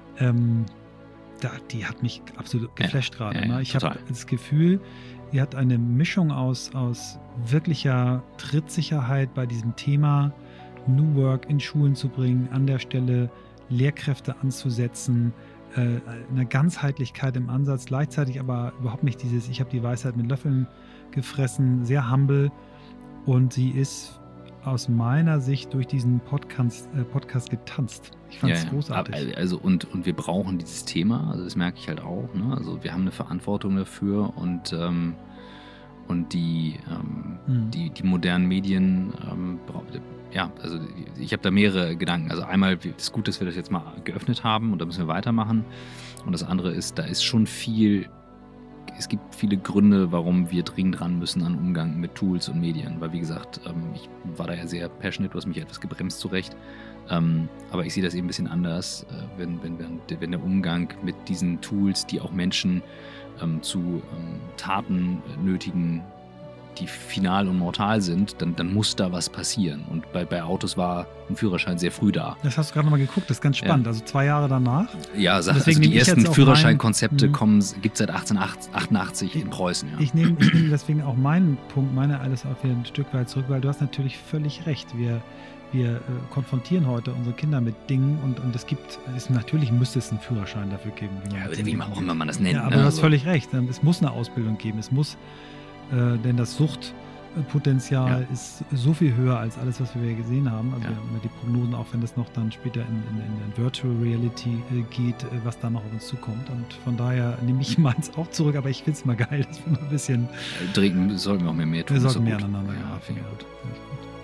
die hat mich absolut geflasht gerade. Ne? Ich habe das Gefühl, die hat eine Mischung aus wirklicher Trittsicherheit bei diesem Thema, New Work in Schulen zu bringen, an der Stelle Lehrkräfte anzusetzen, eine Ganzheitlichkeit im Ansatz, gleichzeitig aber überhaupt nicht dieses, ich habe die Weisheit mit Löffeln gefressen, sehr humble, und sie ist aus meiner Sicht durch diesen Podcast getanzt. Ich fand es großartig. Also und wir brauchen dieses Thema, also das merke ich halt auch, ne? Also wir haben eine Verantwortung dafür und die modernen Medien also ich habe da mehrere Gedanken. Also einmal, es ist gut, dass wir das jetzt mal geöffnet haben und da müssen wir weitermachen. Und das andere ist, da ist schon viel, es gibt viele Gründe, warum wir dringend ran müssen an Umgang mit Tools und Medien. Weil wie gesagt, ich war da ja sehr passionate, du hast mich etwas gebremst zurecht. Aber ich sehe das eben ein bisschen anders, wenn der Umgang mit diesen Tools, die auch Menschen zu Taten nötigen, die final und mortal sind, dann muss da was passieren. Und bei Autos war ein Führerschein sehr früh da. Das hast du gerade nochmal geguckt, das ist ganz spannend. Ja. Also 2 Jahre danach. Ja, also die ersten Führerscheinkonzepte kommen, gibt es seit 1888 in Preußen. Ja. Ich nehme deswegen auch meinen Punkt, meine alles auf ein Stück weit zurück, weil du hast natürlich völlig recht. Wir konfrontieren heute unsere Kinder mit Dingen und natürlich müsste es einen Führerschein dafür geben. Wie auch immer man das nennt. Ja, aber du hast völlig recht. Es muss eine Ausbildung geben. Es muss denn das Suchtpotenzial ist so viel höher als alles, was wir gesehen haben. Also Ja. wir haben ja die Prognosen, auch wenn das noch dann später in Virtual Reality geht, was da noch auf uns zukommt. Und von daher nehme ich meins auch zurück, aber ich finde es mal geil, dass wir mal ein bisschen... Sollten wir auch mehr tun. Wir ist sollten doch mehr gut. aneinander Ja, greifen. finde ich gut. Finde ich gut.